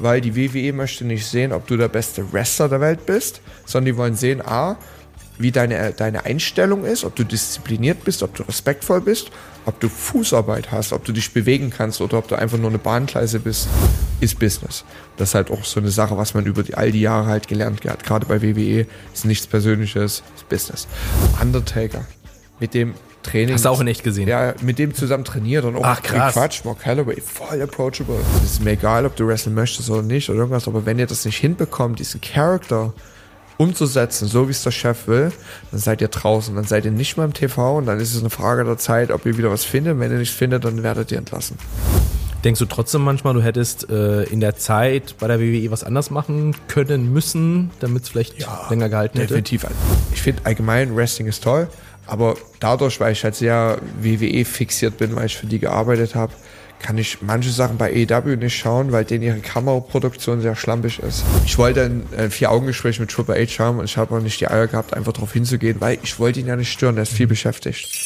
weil die WWE möchte nicht sehen, ob du der beste Wrestler der Welt bist, sondern die wollen sehen, wie deine Einstellung ist, ob du diszipliniert bist, ob du respektvoll bist, ob du Fußarbeit hast, ob du dich bewegen kannst oder ob du einfach nur eine Bahngleise bist, ist Business. Das ist halt auch so eine Sache, was man über all die Jahre halt gelernt hat. Gerade bei WWE ist nichts Persönliches, ist Business. Undertaker, mit dem Training. Hast du auch in echt gesehen? Ja, mit dem zusammen trainiert und auch Quatsch, Mark Calloway, voll approachable. Es ist mir egal, ob du wrestlen möchtest oder nicht oder irgendwas, aber wenn ihr das nicht hinbekommt, diesen Charakter umzusetzen, so wie es der Chef will, dann seid ihr draußen, dann seid ihr nicht mehr im TV und dann ist es eine Frage der Zeit, ob ihr wieder was findet. Wenn ihr nichts findet, dann werdet ihr entlassen. Denkst du trotzdem manchmal, du hättest in der Zeit bei der WWE was anders machen können müssen, damit es vielleicht länger gehalten hätte? Definitiv. Ich finde allgemein, Wrestling ist toll, aber dadurch, weil ich halt sehr WWE fixiert bin, weil ich für die gearbeitet habe, kann ich manche Sachen bei AEW nicht schauen, weil denen ihre Kameraproduktion sehr schlampig ist. Ich wollte ein 4-Augen-Gespräch mit Triple H haben und ich habe auch nicht die Eier gehabt, einfach darauf hinzugehen, weil ich wollte ihn ja nicht stören, der ist viel beschäftigt.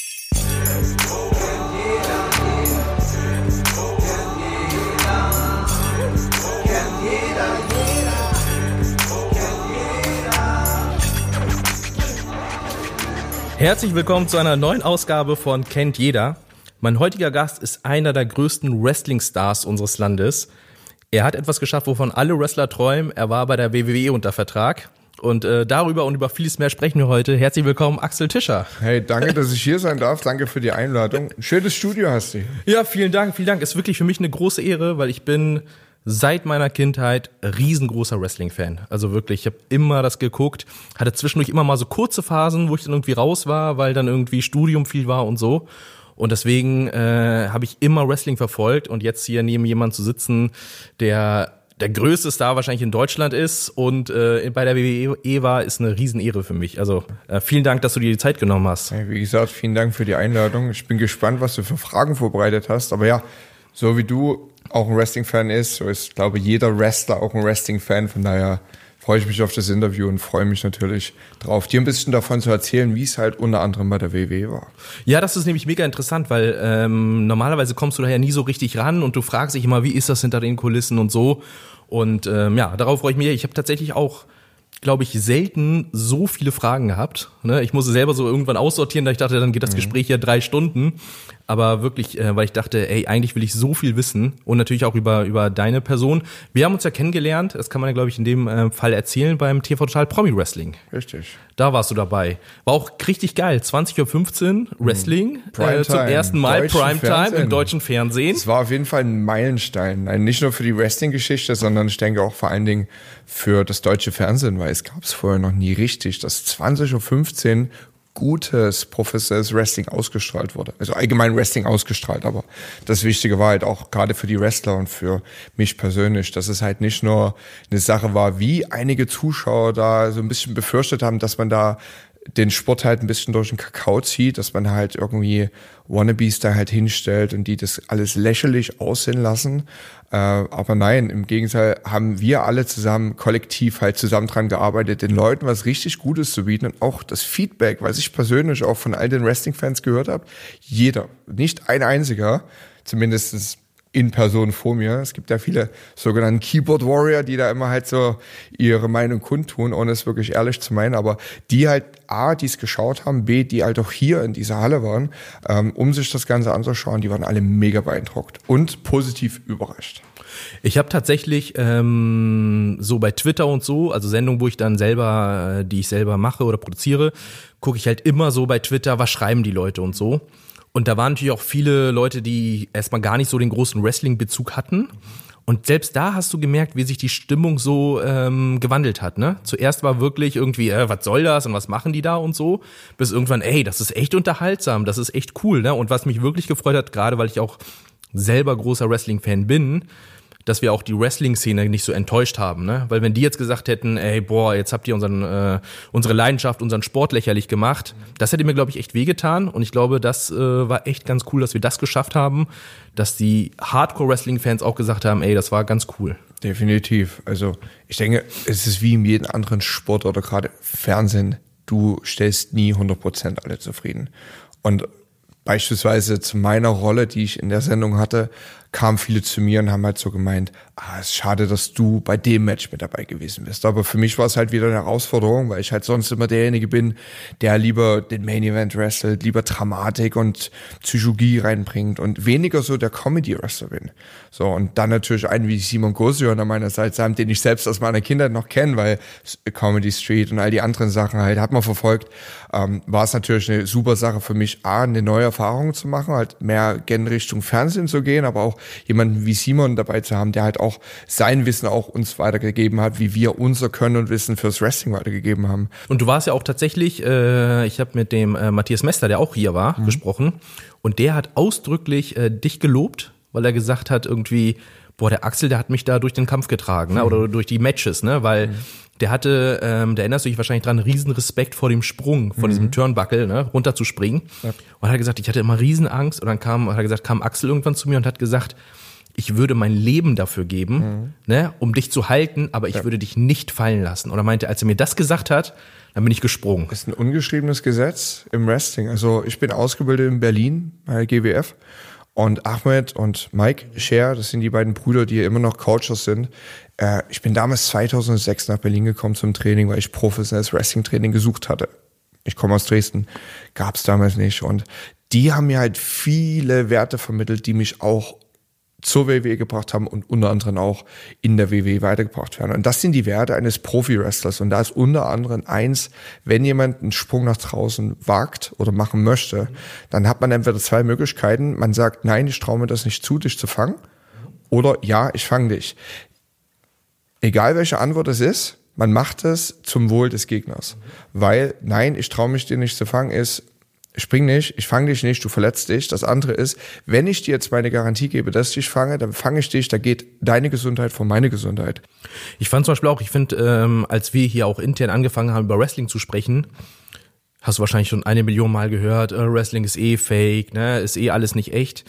Herzlich willkommen zu einer neuen Ausgabe von Kennt Jeder. Mein heutiger Gast ist einer der größten Wrestling-Stars unseres Landes. Er hat etwas geschafft, wovon alle Wrestler träumen. Er war bei der WWE unter Vertrag. Und darüber und über vieles mehr sprechen wir heute. Herzlich willkommen, Axel Tischer. Hey, danke, dass ich hier sein darf. Danke für die Einladung. Ein schönes Studio hast du. Ja, vielen Dank, vielen Dank. Ist wirklich für mich eine große Ehre, weil ich bin seit meiner Kindheit riesengroßer Wrestling-Fan. Also wirklich, ich habe immer das geguckt. Hatte zwischendurch immer mal so kurze Phasen, wo ich dann irgendwie raus war, weil dann irgendwie Studium viel war und so. Und deswegen habe ich immer Wrestling verfolgt. Und jetzt hier neben jemand zu sitzen, der größte Star wahrscheinlich in Deutschland ist und bei der WWE war, ist eine Riesenehre für mich. Also vielen Dank, dass du dir die Zeit genommen hast. Hey, wie gesagt, vielen Dank für die Einladung. Ich bin gespannt, was du für Fragen vorbereitet hast. Aber ja, so wie du auch ein Wrestling-Fan ist, so ist, glaube ich, jeder Wrestler auch ein Wrestling-Fan. Von daher freue ich mich auf das Interview und freue mich natürlich drauf, dir ein bisschen davon zu erzählen, wie es halt unter anderem bei der WWE war. Ja, das ist nämlich mega interessant, weil normalerweise kommst du daher nie so richtig ran und du fragst dich immer, wie ist das hinter den Kulissen und so. Und ja, darauf freue ich mich. Ich habe tatsächlich auch, glaube ich, selten so viele Fragen gehabt. Ne? Ich musste selber so irgendwann aussortieren, da ich dachte, dann geht das Gespräch ja 3 Stunden. Aber wirklich, weil ich dachte, ey, eigentlich will ich so viel wissen und natürlich auch über deine Person. Wir haben uns ja kennengelernt, das kann man ja, glaube ich, in dem Fall erzählen, beim TV Total Promi Wrestling. Richtig. Da warst du dabei. War auch richtig geil. 20:15 Uhr Wrestling, zum ersten Mal Primetime im deutschen Fernsehen. Es war auf jeden Fall ein Meilenstein. Nicht nur für die Wrestling-Geschichte, sondern ich denke auch vor allen Dingen für das deutsche Fernsehen, weil es gab es vorher noch nie richtig, dass 20:15 Uhr gutes, professionelles Wrestling ausgestrahlt wurde. Also allgemein Wrestling ausgestrahlt, aber das Wichtige war halt auch gerade für die Wrestler und für mich persönlich, dass es halt nicht nur eine Sache war, wie einige Zuschauer da so ein bisschen befürchtet haben, dass man da den Sport halt ein bisschen durch den Kakao zieht, dass man halt irgendwie Wannabes da halt hinstellt und die das alles lächerlich aussehen lassen. Aber nein, im Gegenteil haben wir alle zusammen, kollektiv halt zusammen dran gearbeitet, den Leuten was richtig Gutes zu bieten und auch das Feedback, was ich persönlich auch von all den Wrestling-Fans gehört habe, jeder, nicht ein einziger, zumindest in Person vor mir. Es gibt ja viele sogenannten Keyboard Warrior, die da immer halt so ihre Meinung kundtun, ohne es wirklich ehrlich zu meinen, aber die halt A, die es geschaut haben, B, die halt auch hier in dieser Halle waren, um sich das Ganze anzuschauen, die waren alle mega beeindruckt und positiv überrascht. Ich habe tatsächlich so bei Twitter und so, also Sendungen, wo ich dann selber, die ich selber mache oder produziere, gucke ich halt immer so bei Twitter, was schreiben die Leute und so. Und da waren natürlich auch viele Leute, die erstmal gar nicht so den großen Wrestling-Bezug hatten. Und selbst da hast du gemerkt, wie sich die Stimmung so gewandelt hat. Ne? Zuerst war wirklich irgendwie, was soll das und was machen die da und so. Bis irgendwann, ey, das ist echt unterhaltsam, das ist echt cool. Ne? Und was mich wirklich gefreut hat, gerade weil ich auch selber großer Wrestling-Fan bin, dass wir auch die Wrestling-Szene nicht so enttäuscht haben, ne? Weil wenn die jetzt gesagt hätten, ey, boah, jetzt habt ihr unsere Leidenschaft, unseren Sport lächerlich gemacht, das hätte mir, glaube ich, echt wehgetan. Und ich glaube, das war echt ganz cool, dass wir das geschafft haben, dass die Hardcore-Wrestling-Fans auch gesagt haben, ey, das war ganz cool. Definitiv. Also ich denke, es ist wie in jedem anderen Sport oder gerade Fernsehen, du stellst nie 100% alle zufrieden. Und beispielsweise zu meiner Rolle, die ich in der Sendung hatte, kamen viele zu mir und haben halt so gemeint, es ist schade, dass du bei dem Match mit dabei gewesen bist. Aber für mich war es halt wieder eine Herausforderung, weil ich halt sonst immer derjenige bin, der lieber den Main Event wrestelt, lieber Dramatik und Psychologie reinbringt und weniger so der Comedy-Wrestler bin. So, und dann natürlich einen wie Simon Gosion an meiner Seite haben, den ich selbst aus meiner Kindheit noch kenne, weil Comedy Street und all die anderen Sachen halt hat man verfolgt, war es natürlich eine super Sache für mich, eine neue Erfahrung zu machen, halt mehr gen Richtung Fernsehen zu gehen, aber auch jemanden wie Simon dabei zu haben, der halt auch sein Wissen auch uns weitergegeben hat, wie wir unser Können und Wissen fürs Wrestling weitergegeben haben. Und du warst ja auch tatsächlich, ich habe mit dem Matthias Messler, der auch hier war, gesprochen, und der hat ausdrücklich dich gelobt, weil er gesagt hat irgendwie, boah, der Axel, der hat mich da durch den Kampf getragen, ne? Oder durch die Matches, ne? Weil der hatte, da erinnerst du dich wahrscheinlich dran, riesen Respekt vor dem Sprung, von diesem Turnbuckle, ne? Runterzuspringen. Ja. Und hat gesagt, ich hatte immer Riesenangst. Und dann kam Axel irgendwann zu mir und hat gesagt, ich würde mein Leben dafür geben, ne? Um dich zu halten, aber ich würde dich nicht fallen lassen. Und er meinte, als er mir das gesagt hat, dann bin ich gesprungen. Das ist ein ungeschriebenes Gesetz im Wrestling. Also ich bin ausgebildet in Berlin bei der GWF. Und Ahmed und Mike Scher, das sind die beiden Brüder, die immer noch Coaches sind. Ich bin damals 2006 nach Berlin gekommen zum Training, weil ich professionelles Wrestling-Training gesucht hatte. Ich komme aus Dresden, gab's damals nicht. Und die haben mir halt viele Werte vermittelt, die mich auch zur WWE gebracht haben und unter anderem auch in der WWE weitergebracht werden. Und das sind die Werte eines Profi-Wrestlers. Und da ist unter anderem eins, wenn jemand einen Sprung nach draußen wagt oder machen möchte, dann hat man entweder zwei Möglichkeiten. Man sagt, nein, ich traue mir das nicht zu, dich zu fangen. Oder ja, ich fange dich. Egal welche Antwort es ist, man macht es zum Wohl des Gegners. Weil, nein, ich traue mich dir nicht zu fangen, ist, spring nicht, ich fange dich nicht, du verletzt dich. Das andere ist, wenn ich dir jetzt meine Garantie gebe, dass ich dich fange, dann fange ich dich, da geht deine Gesundheit vor meine Gesundheit. Ich fand zum Beispiel auch, ich finde, als wir hier auch intern angefangen haben, über Wrestling zu sprechen, hast du wahrscheinlich schon 1 Million Mal gehört, Wrestling ist eh fake, ne, ist eh alles nicht echt.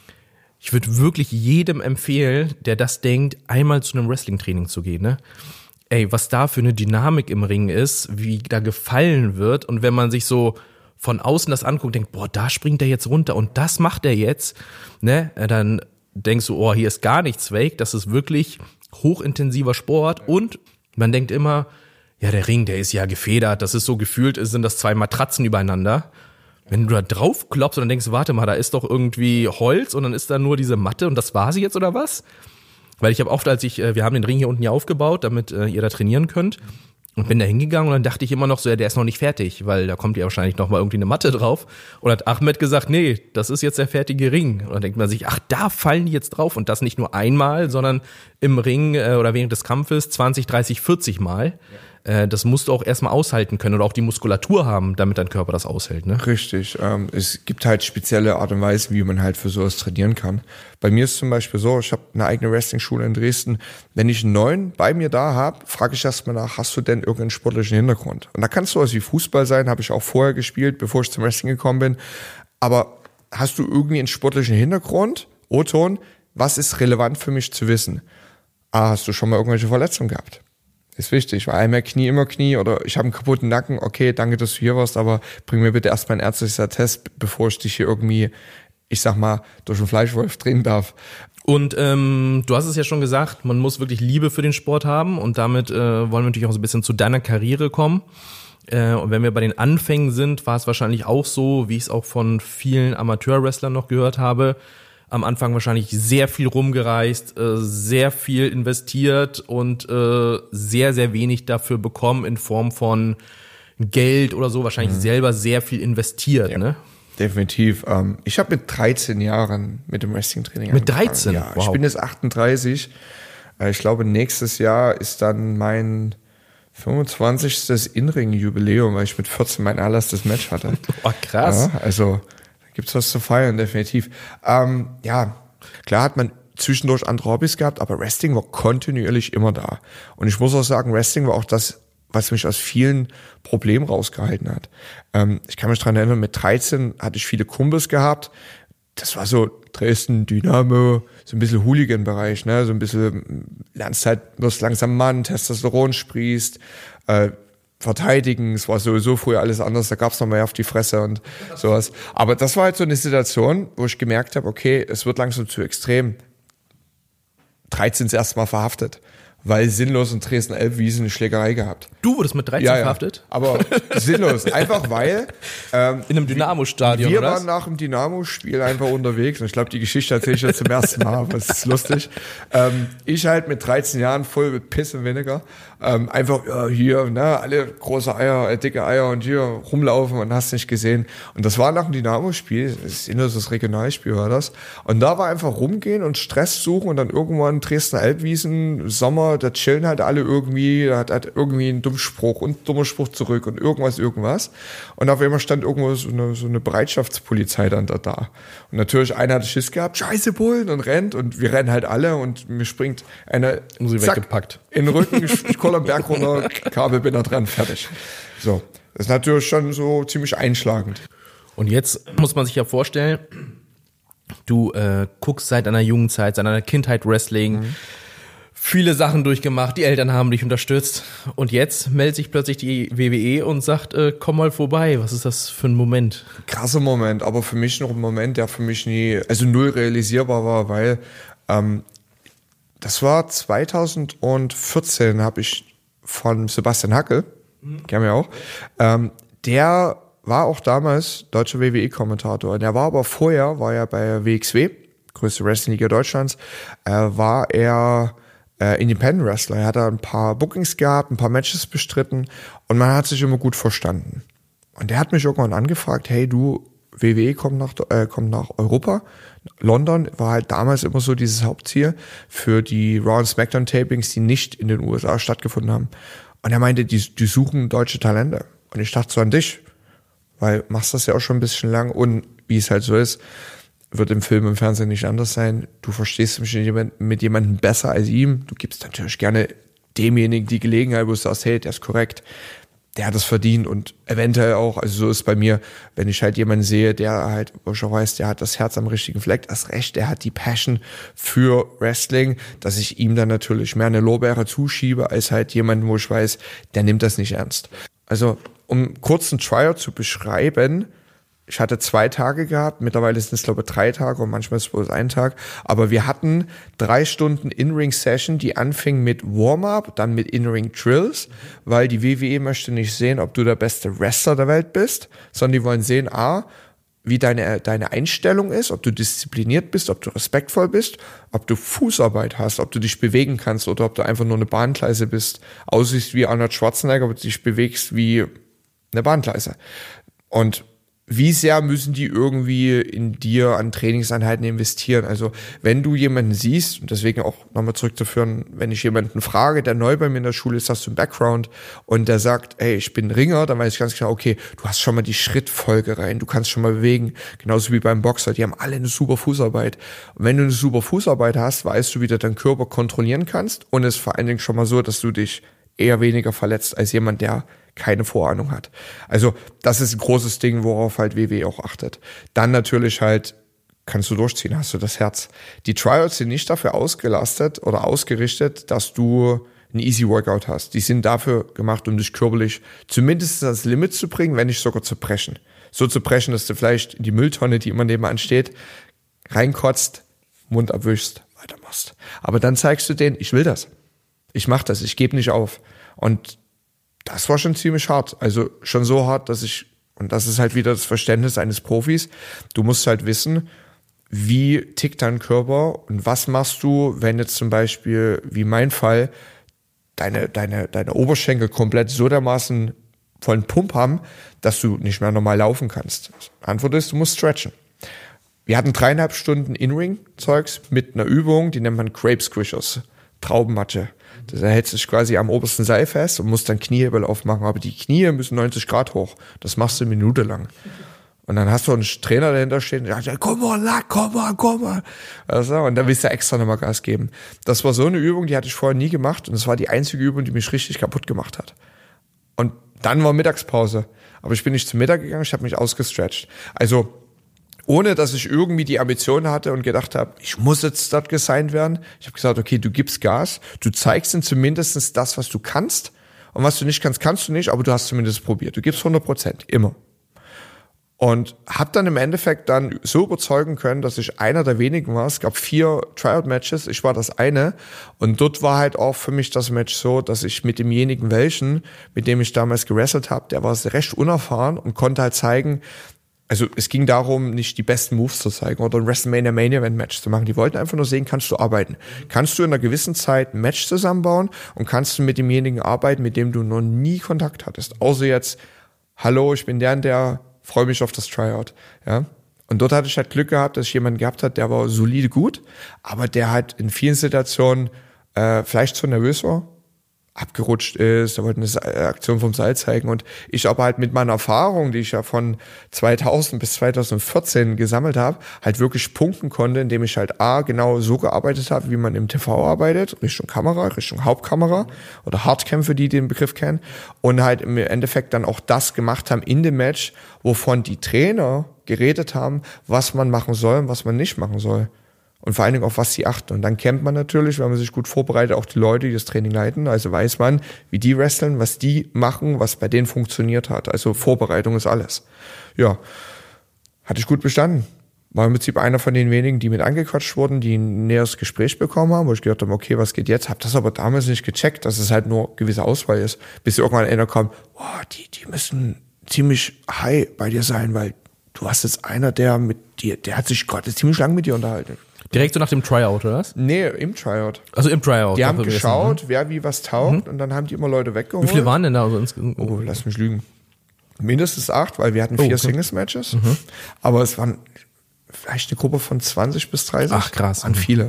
Ich würde wirklich jedem empfehlen, der das denkt, einmal zu einem Wrestling-Training zu gehen, ne? Ey, was da für eine Dynamik im Ring ist, wie da gefallen wird, und wenn man sich so von außen das anguckt, denkt, boah, da springt der jetzt runter und das macht er jetzt, ne, dann denkst du, oh, hier ist gar nichts fake, das ist wirklich hochintensiver Sport, und man denkt immer, ja, der Ring, der ist ja gefedert, das ist so gefühlt, sind das 2 Matratzen übereinander. Wenn du da drauf klopfst und dann denkst, warte mal, da ist doch irgendwie Holz und dann ist da nur diese Matte und das war sie jetzt oder was? Weil ich habe oft, wir haben den Ring hier unten ja aufgebaut, damit ihr da trainieren könnt, und bin da hingegangen und dann dachte ich immer noch so, ja, der ist noch nicht fertig, weil da kommt ja wahrscheinlich noch mal irgendwie eine Matte drauf. Und hat Ahmed gesagt, nee, das ist jetzt der fertige Ring. Und dann denkt man sich, ach, da fallen die jetzt drauf, und das nicht nur einmal, sondern im Ring oder während des Kampfes 20, 30, 40 Mal. Das musst du auch erstmal aushalten können oder auch die Muskulatur haben, damit dein Körper das aushält, ne? Richtig. Es gibt halt spezielle Art und Weise, wie man halt für sowas trainieren kann. Bei mir ist zum Beispiel so, ich habe eine eigene Wrestling-Schule in Dresden. Wenn ich einen neuen bei mir da habe, frage ich erstmal nach, hast du denn irgendeinen sportlichen Hintergrund? Und da kann es sowas wie Fußball sein, habe ich auch vorher gespielt, bevor ich zum Wrestling gekommen bin. Aber hast du irgendwie einen sportlichen Hintergrund? O-Ton, was ist relevant für mich zu wissen? Hast du schon mal irgendwelche Verletzungen gehabt? Ist wichtig, weil einmal Knie, immer Knie, oder ich habe einen kaputten Nacken, okay, danke, dass du hier warst, aber bring mir bitte erstmal einen ärztlichen Test, bevor ich dich hier irgendwie, ich sag mal, durch den Fleischwolf drehen darf. Und du hast es ja schon gesagt, man muss wirklich Liebe für den Sport haben, und damit wollen wir natürlich auch so ein bisschen zu deiner Karriere kommen. Und wenn wir bei den Anfängen sind, war es wahrscheinlich auch so, wie ich es auch von vielen Amateur-Wrestlern noch gehört habe, am Anfang wahrscheinlich sehr viel rumgereist, sehr viel investiert und sehr, sehr wenig dafür bekommen in Form von Geld oder so, wahrscheinlich selber sehr viel investiert, ja, ne? Definitiv. Ich habe mit 13 Jahren mit dem Wrestling-Training angefangen. Mit 13? Ja, wow. Ich bin jetzt 38. Ich glaube, nächstes Jahr ist dann mein 25. In-Ring-Jubiläum, weil ich mit 14 mein allererstes Match hatte. Oh, krass. Ja, also gibt's was zu feiern, definitiv. Ja, klar hat man zwischendurch andere Hobbys gehabt, aber Wrestling war kontinuierlich immer da. Und ich muss auch sagen, Wrestling war auch das, was mich aus vielen Problemen rausgehalten hat. Ich kann mich dran erinnern, mit 13 hatte ich viele Kumpels gehabt. Das war so Dresden, Dynamo, so ein bisschen Hooligan-Bereich, ne? So ein bisschen, lernst halt, wirst langsam Mann, Testosteron sprießt, verteidigen, es war sowieso früher alles anders, da gab's noch mehr auf die Fresse und sowas. Aber das war halt so eine Situation, wo ich gemerkt habe, okay, es wird langsam zu extrem. 13 das erste Mal verhaftet. Weil sinnlos in Dresden-Elbwiesen eine Schlägerei gehabt. Du wurdest mit 13 verhaftet? Aber sinnlos. Einfach weil in einem Dynamo-Stadion, wir oder? waren nach dem Dynamo-Spiel einfach unterwegs. Und ich glaube, die Geschichte erzähle ich jetzt zum ersten Mal, aber es ist lustig. Ich halt mit 13 Jahren voll mit Piss und Vinegar. Einfach hier, ne, alle große Eier, dicke Eier und hier rumlaufen und hast nicht gesehen. Und das war nach dem Dynamo-Spiel. Das Regionalspiel war das. Und da war einfach rumgehen und Stress suchen und dann irgendwann Dresden-Elbwiesen, Sommer, da chillen halt alle irgendwie, da hat irgendwie einen dummen Spruch und dummer Spruch zurück und irgendwas. Und auf einmal stand irgendwo so eine Bereitschaftspolizei dann da. Und natürlich einer hat Schiss gehabt, scheiße Bullen, und rennt und wir rennen halt alle und mir springt einer weggepackt in den Rücken, ich koll am Berg runter, Kabelbinder dran, fertig. So, das ist natürlich schon so ziemlich einschlagend. Und jetzt muss man sich ja vorstellen, du guckst seit einer jungen Zeit, seit einer Kindheit Wrestling, viele Sachen durchgemacht, die Eltern haben dich unterstützt und jetzt meldet sich plötzlich die WWE und sagt, komm mal vorbei. Was ist das für ein Moment? Krasser Moment, aber für mich noch ein Moment, der für mich null realisierbar war, weil das war 2014, habe ich von Sebastian Hackel, kennen wir auch, der war auch damals deutscher WWE-Kommentator. Der war aber vorher, war er bei WXW, größte Wrestling-Liga Deutschlands, war er Independent Wrestler. Er hat da ein paar Bookings gehabt, ein paar Matches bestritten und man hat sich immer gut verstanden. Und der hat mich irgendwann angefragt, hey du, WWE kommt nach Europa. London war halt damals immer so dieses Hauptziel für die Raw und Smackdown Tapings, die nicht in den USA stattgefunden haben. Und er meinte, die suchen deutsche Talente. Und ich dachte so an dich, weil machst das ja auch schon ein bisschen lang und wie es halt so ist, wird im Film, im Fernsehen nicht anders sein. Du verstehst mich mit jemandem besser als ihm. Du gibst natürlich gerne demjenigen die Gelegenheit, wo du sagst, hey, der ist korrekt, der hat es verdient und eventuell auch, also so ist bei mir, wenn ich halt jemanden sehe, der halt, wo ich auch weiß, der hat das Herz am richtigen Fleck, das Recht, der hat die Passion für Wrestling, dass ich ihm dann natürlich mehr eine Lorbeere zuschiebe, als halt jemanden, wo ich weiß, der nimmt das nicht ernst. Also, um kurz einen Tryout zu beschreiben, ich hatte 2 Tage gehabt, mittlerweile sind es glaube ich 3 Tage und manchmal ist es bloß 1 Tag, aber wir hatten 3 Stunden In-Ring-Session, die anfing mit Warm-Up, dann mit In-Ring-Drills, weil die WWE möchte nicht sehen, ob du der beste Wrestler der Welt bist, sondern die wollen sehen, wie deine Einstellung ist, ob du diszipliniert bist, ob du respektvoll bist, ob du Fußarbeit hast, ob du dich bewegen kannst oder ob du einfach nur eine Bahngleise bist, aussiehst wie Arnold Schwarzenegger, aber dich bewegst wie eine Bahngleise. Und wie sehr müssen die irgendwie in dir an Trainingseinheiten investieren? Also wenn du jemanden siehst, und deswegen auch nochmal zurückzuführen, wenn ich jemanden frage, der neu bei mir in der Schule ist, hast du einen Background und der sagt, ey, ich bin Ringer, dann weiß ich ganz genau, okay, du hast schon mal die Schrittfolge rein, du kannst schon mal bewegen, genauso wie beim Boxer, die haben alle eine super Fußarbeit. Und wenn du eine super Fußarbeit hast, weißt du, wie du deinen Körper kontrollieren kannst und es ist vor allen Dingen schon mal so, dass du dich eher weniger verletzt als jemand, der keine Vorahnung hat. Also das ist ein großes Ding, worauf halt WWE auch achtet. Dann natürlich halt, kannst du durchziehen, hast du das Herz. Die Tryouts sind nicht dafür ausgelastet oder ausgerichtet, dass du ein Easy Workout hast. Die sind dafür gemacht, um dich körperlich zumindest ans Limit zu bringen, wenn nicht sogar zu brechen. So zu brechen, dass du vielleicht in die Mülltonne, die immer nebenan steht, reinkotzt, Mund abwischst, weitermachst. Aber dann zeigst du denen, ich will das. Ich mach das, ich gebe nicht auf. Und das war schon ziemlich hart. Also schon so hart, dass und das ist halt wieder das Verständnis eines Profis, du musst halt wissen, wie tickt dein Körper und was machst du, wenn jetzt zum Beispiel, wie mein Fall, deine Oberschenkel komplett so dermaßen vollen Pump haben, dass du nicht mehr normal laufen kannst. Die Antwort ist, du musst stretchen. Wir hatten 3,5 Stunden In-Ring-Zeugs mit einer Übung, die nennt man Grape Squishers, Traubenmatsche. Das hältst dich quasi am obersten Seil fest und musst dann Kniehebel aufmachen. Aber die Knie müssen 90 Grad hoch. Das machst du eine Minute lang. Und dann hast du einen Trainer dahinter stehen, der sagt, komm mal. Also, und dann willst du extra nochmal Gas geben. Das war so eine Übung, die hatte ich vorher nie gemacht. Und das war die einzige Übung, die mich richtig kaputt gemacht hat. Und dann war Mittagspause. Aber ich bin nicht zum Mittag gegangen, ich habe mich ausgestretcht. Also ohne, dass ich irgendwie die Ambition hatte und gedacht habe, ich muss jetzt dort gesigned werden. Ich habe gesagt, okay, du gibst Gas, du zeigst ihnen zumindest das, was du kannst. Und was du nicht kannst, kannst du nicht, aber du hast zumindest probiert. Du gibst 100%, immer. Und habe dann im Endeffekt dann so überzeugen können, dass ich einer der wenigen war. Es gab 4 Tryout-Matches, ich war das eine. Und dort war halt auch für mich das Match so, dass ich mit demjenigen mit dem ich damals gewrestelt habe, der war recht unerfahren und konnte halt zeigen, also es ging darum, nicht die besten Moves zu zeigen oder ein WrestleMania Main Event Match zu machen. Die wollten einfach nur sehen, kannst du arbeiten. Kannst du in einer gewissen Zeit ein Match zusammenbauen und kannst du mit demjenigen arbeiten, mit dem du noch nie Kontakt hattest. Außer jetzt, hallo, ich bin der freue mich auf das Tryout. Ja. Und dort hatte ich halt Glück gehabt, dass ich jemanden gehabt habe, der war solide gut, aber der halt in vielen Situationen vielleicht zu nervös war, abgerutscht ist, er wollte eine Aktion vom Seil zeigen und ich aber halt mit meiner Erfahrung, die ich ja von 2000 bis 2014 gesammelt habe, halt wirklich punkten konnte, indem ich halt genau so gearbeitet habe, wie man im TV arbeitet, Richtung Kamera, Richtung Hauptkamera oder Hardcam, für die den Begriff kennen, und halt im Endeffekt dann auch das gemacht haben in dem Match, wovon die Trainer geredet haben, was man machen soll und was man nicht machen soll. Und vor allen Dingen auf was sie achten. Und dann kennt man natürlich, wenn man sich gut vorbereitet, auch die Leute, die das Training leiten. Also weiß man, wie die wresteln, was die machen, was bei denen funktioniert hat. Also Vorbereitung ist alles. Ja, hatte ich gut bestanden. War im Prinzip einer von den wenigen, die mit angequatscht wurden, die ein näheres Gespräch bekommen haben, wo ich gedacht habe, okay, was geht jetzt? Hab das aber damals nicht gecheckt, dass es halt nur gewisse Auswahl ist. Bis irgendwann einer kam, die müssen ziemlich high bei dir sein, weil du hast jetzt einer, der hat sich gerade ziemlich lang mit dir unterhalten. Direkt so nach dem Tryout, oder was? Nee, im Tryout. Also im Tryout. Die haben geschaut, wer wie was taugt, und dann haben die immer Leute weggeholt. Wie viele waren denn da? Also oh, lass mich lügen. Mindestens 8, weil wir hatten 4 Singles-Matches. Aber es waren vielleicht eine Gruppe von 20 bis 30. Ach, krass. Waren viele.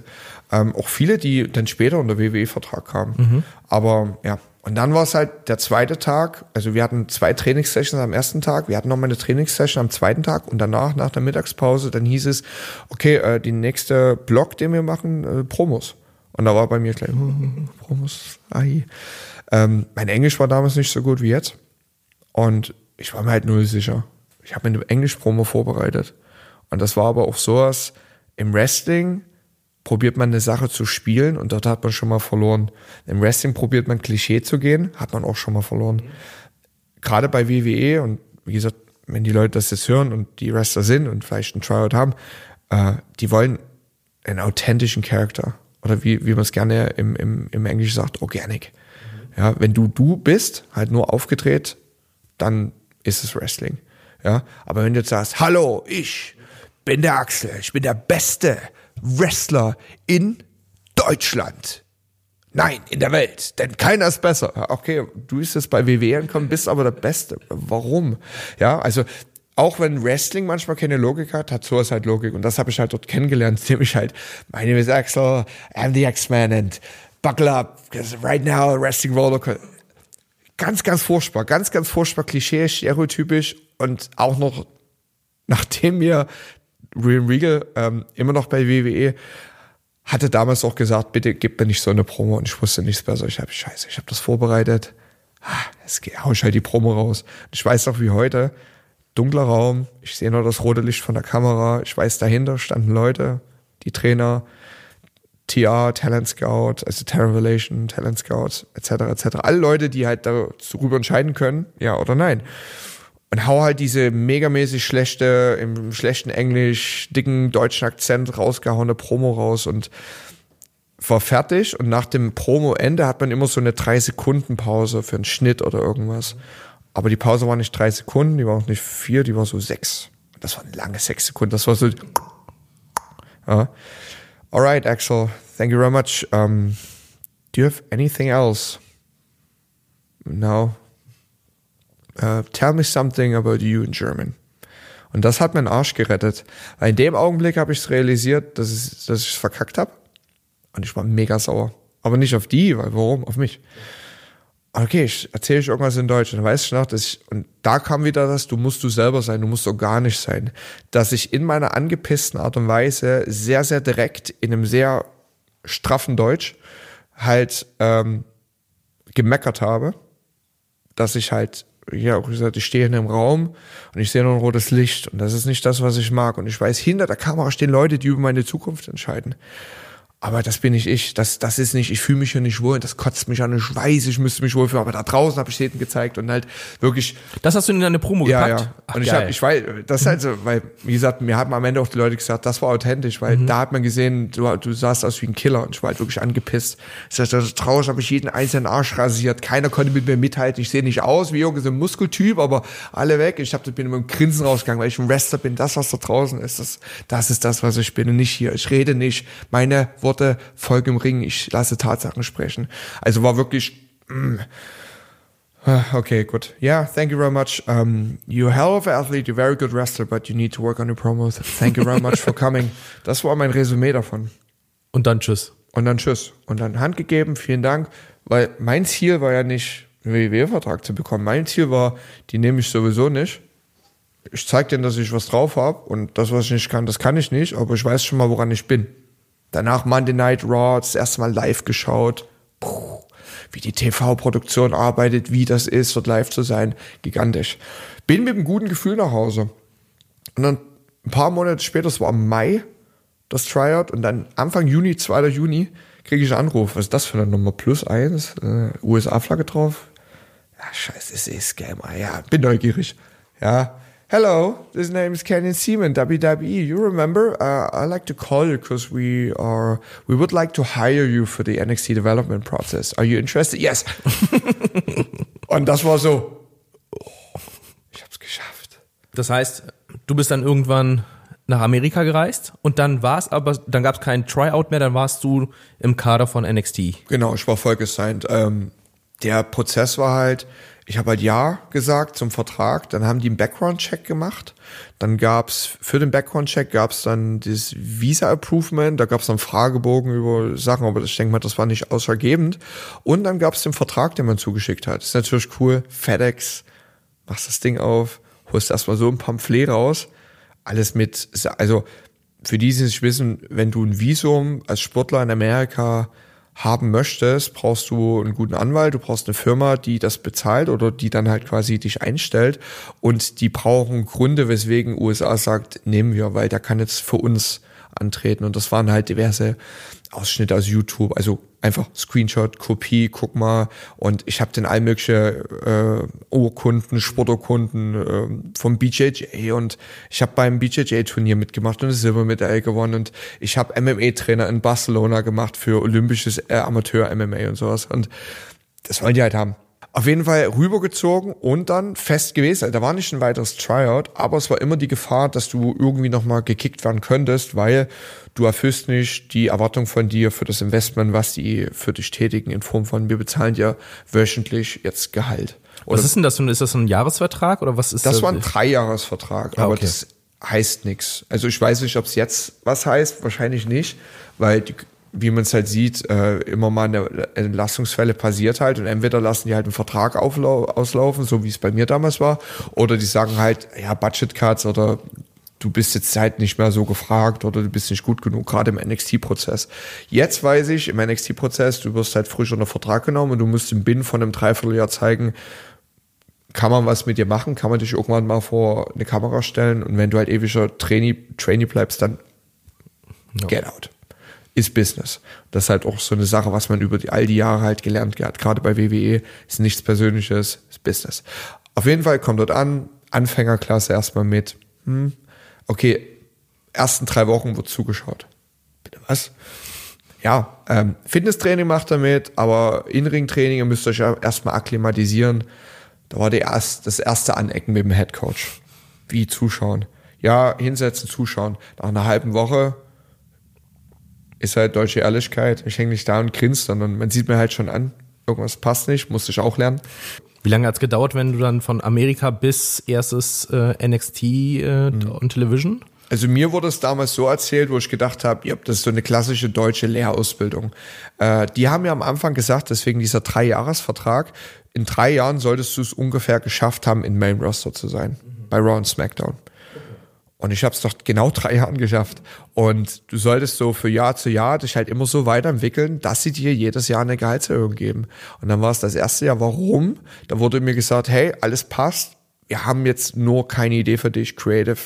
Auch viele, die dann später unter WWE-Vertrag kamen. Aber ja. Und dann war es halt der zweite Tag, also wir hatten 2 Trainingssessions am ersten Tag, wir hatten nochmal eine Trainingssession am zweiten Tag und danach, nach der Mittagspause, dann hieß es, okay, die nächste Block, den wir machen, Promos. Und da war bei mir gleich, Promos, mein Englisch war damals nicht so gut wie jetzt und ich war mir halt null sicher. Ich habe mir eine Englisch-Promo vorbereitet und das war aber auch sowas, im Wrestling probiert man eine Sache zu spielen und dort hat man schon mal verloren. Im Wrestling probiert man Klischee zu gehen, hat man auch schon mal verloren. Gerade bei WWE und wie gesagt, wenn die Leute das jetzt hören und die Wrestler sind und vielleicht einen Tryout haben, die wollen einen authentischen Charakter oder wie man es gerne im Englischen sagt, organic. Ja, wenn du bist, halt nur aufgedreht, dann ist es Wrestling. Ja, aber wenn du jetzt sagst, hallo, ich bin der Axel, ich bin der beste Wrestler in Deutschland. Nein, in der Welt, denn keiner ist besser. Okay, du bist jetzt bei WWE angekommen, bist aber der Beste. Warum? Ja, also auch wenn Wrestling manchmal keine Logik hat sowas halt Logik. Und das habe ich halt dort kennengelernt, nämlich halt, my name is Axel, I'm the X-Man and buckle up, because right now Wrestling Rollercoaster. Ganz, ganz furchtbar, Klischee, stereotypisch und auch noch, nachdem mir William Regal immer noch bei WWE hatte damals auch gesagt, bitte gib mir nicht so eine Promo, und ich wusste nichts besser. Ich habe das vorbereitet. Jetzt hau ich halt die Promo raus. Ich weiß noch wie heute, dunkler Raum, ich sehe nur das rote Licht von der Kamera, ich weiß, dahinter standen Leute, die Trainer, TR, Talent Scout, also Talent Relation, Talent Scout, etc. Alle Leute, die halt darüber entscheiden können, ja oder nein. Und hau halt diese megamäßig schlechte, im schlechten Englisch, dicken deutschen Akzent rausgehauene Promo raus und war fertig. Und nach dem Promo-Ende hat man immer so eine 3-Sekunden-Pause für einen Schnitt oder irgendwas. Aber die Pause war nicht 3 Sekunden, die war auch nicht 4, die war so 6. Das waren lange 6 Sekunden, das war so. Ja. Alright, Axel, thank you very much. Do you have anything else? No. Tell me something about you in German. Und das hat meinen Arsch gerettet. Weil in dem Augenblick habe ich es realisiert, dass ich es verkackt habe. Und ich war mega sauer. Aber nicht auf die, weil warum? Auf mich. Okay, ich erzähle irgendwas in Deutsch. Und dann weiß ich noch, und da kam wieder du musst du selber sein, du musst organisch sein. Dass ich in meiner angepissten Art und Weise sehr, sehr direkt in einem sehr straffen Deutsch halt gemeckert habe, dass ich halt, ja, wie gesagt, ich stehe in einem Raum und ich sehe nur ein rotes Licht und das ist nicht das, was ich mag. Und ich weiß, hinter der Kamera stehen Leute, die über meine Zukunft entscheiden. Aber das bin nicht ich. Das ist nicht, ich fühle mich hier nicht wohl. Das kotzt mich an, ich weiß, ich müsste mich wohlfühlen. Aber da draußen habe ich Szenen gezeigt und halt wirklich. Das hast du in deine Promo gepackt? Ja. Ach, und ich weiß, das ist halt so, weil, wie gesagt, mir haben am Ende auch die Leute gesagt, das war authentisch, weil da hat man gesehen, du sahst aus wie ein Killer und ich war halt wirklich angepisst. Das heißt, draußen habe ich jeden einzelnen Arsch rasiert. Keiner konnte mit mir mithalten. Ich sehe nicht aus wie irgendein so ein Muskeltyp, aber alle weg. Ich bin mit einem Grinsen rausgegangen, weil ich ein Wrestler bin. Das, was da draußen ist, das ist das, was ich bin und nicht hier. Ich rede nicht. Meine Worte folgen im Ring. Ich lasse Tatsachen sprechen. Also war wirklich, okay, gut. Yeah, thank you very much. You're a hell of an athlete, you're a very good wrestler, but you need to work on your promos. Thank you very much for coming. Das war mein Resümee davon. Und dann tschüss. Und dann Hand gegeben, vielen Dank, weil mein Ziel war ja nicht, einen WWE-Vertrag zu bekommen. Mein Ziel war, die nehme ich sowieso nicht. Ich zeige denen, dass ich was drauf habe und das, was ich nicht kann, das kann ich nicht, aber ich weiß schon mal, woran ich bin. Danach Monday Night Raw, das erste Mal live geschaut. Puh, wie die TV-Produktion arbeitet, wie das ist, dort live zu sein. Gigantisch. Bin mit einem guten Gefühl nach Hause. Und dann ein paar Monate später, das war im Mai, das Tryout. Und dann Anfang Juni, 2. Juni, kriege ich einen Anruf. Was ist das für eine Nummer? +1, USA-Flagge drauf. Ja, scheiße, es ist Scammer. Ja, bin neugierig. Ja. Hello, this name is Kenyon Seaman, WWE. You remember? I like to call you because we would like to hire you for the NXT development process. Are you interested? Yes. Und das war so, ich hab's geschafft. Das heißt, du bist dann irgendwann nach Amerika gereist und dann dann gab's kein Tryout mehr, dann warst du im Kader von NXT. Genau, ich war voll gesigned. Der Prozess war halt, ich habe halt Ja gesagt zum Vertrag, dann haben die einen Background-Check gemacht, dann für den Background-Check gab's dann das Visa-Approvement, da gab's dann Fragebogen über Sachen, aber ich denke mal, das war nicht ausschlaggebend. Und dann gab's den Vertrag, den man zugeschickt hat. Das ist natürlich cool, FedEx, machst das Ding auf, holst erstmal so ein Pamphlet raus, alles mit, also für die, die nicht wissen, wenn du ein Visum als Sportler in Amerika haben möchtest, brauchst du einen guten Anwalt, du brauchst eine Firma, die das bezahlt oder die dann halt quasi dich einstellt und die brauchen Gründe, weswegen USA sagt, nehmen wir, weil der kann jetzt für uns antreten und das waren halt diverse Ausschnitte aus YouTube, also einfach Screenshot, Kopie, guck mal und ich habe dann all mögliche Urkunden, Sporturkunden vom BJJ und ich habe beim BJJ-Turnier mitgemacht und eine Silbermedaille gewonnen und ich habe MMA-Trainer in Barcelona gemacht für olympisches Amateur-MMA und sowas und das wollen die halt haben. Auf jeden Fall rübergezogen und dann fest gewesen. Da war nicht ein weiteres Tryout, aber es war immer die Gefahr, dass du irgendwie nochmal gekickt werden könntest, weil du erfüllst nicht die Erwartung von dir für das Investment, was die für dich tätigen, in Form von, wir bezahlen dir wöchentlich jetzt Gehalt. Was ist denn das? Ist das ein Jahresvertrag oder was ist das? Das war ein 3-Jahres-Vertrag, aber das heißt nichts. Also ich weiß nicht, ob es jetzt was heißt, wahrscheinlich nicht, weil wie man es halt sieht, immer mal eine Entlastungsfälle passiert halt und entweder lassen die halt einen Vertrag auslaufen, so wie es bei mir damals war, oder die sagen halt, ja, Budget Cuts oder du bist jetzt halt nicht mehr so gefragt oder du bist nicht gut genug, gerade im NXT-Prozess. Jetzt weiß ich, im NXT-Prozess, du wirst halt frisch unter Vertrag genommen und du musst im Binnen von einem Dreivierteljahr zeigen, kann man was mit dir machen, kann man dich irgendwann mal vor eine Kamera stellen und wenn du halt ewiger Trainee bleibst, dann get out. Ist Business. Das ist halt auch so eine Sache, was man über all die Jahre halt gelernt hat. Gerade bei WWE ist nichts Persönliches, ist Business. Auf jeden Fall kommt dort an, Anfängerklasse erstmal mit. Okay, ersten 3 Wochen wird zugeschaut. Bitte was? Ja, Fitnesstraining macht er mit, aber In-Ring-Training, ihr müsst euch ja erstmal akklimatisieren. Da war das erste Anecken mit dem Headcoach. Wie zuschauen? Ja, hinsetzen, zuschauen. Nach einer halben Woche ist halt deutsche Ehrlichkeit. Ich hänge nicht da und grinse, sondern man sieht mir halt schon an, irgendwas passt nicht, musste ich auch lernen. Wie lange hat's gedauert, wenn du dann von Amerika bis erstes NXT on Television? Also mir wurde es damals so erzählt, wo ich gedacht habe, ja, das ist so eine klassische deutsche Lehrausbildung. Die haben ja am Anfang gesagt, deswegen dieser 3-Jahres-Vertrag, in 3 Jahren solltest du es ungefähr geschafft haben, in Main Roster zu sein, bei Raw und SmackDown. Und ich habe es doch genau 3 Jahren geschafft. Und du solltest so für Jahr zu Jahr dich halt immer so weiterentwickeln, dass sie dir jedes Jahr eine Gehaltserhöhung geben. Und dann war es das erste Jahr, warum? Da wurde mir gesagt, hey, alles passt. Wir haben jetzt nur keine Idee für dich, creative.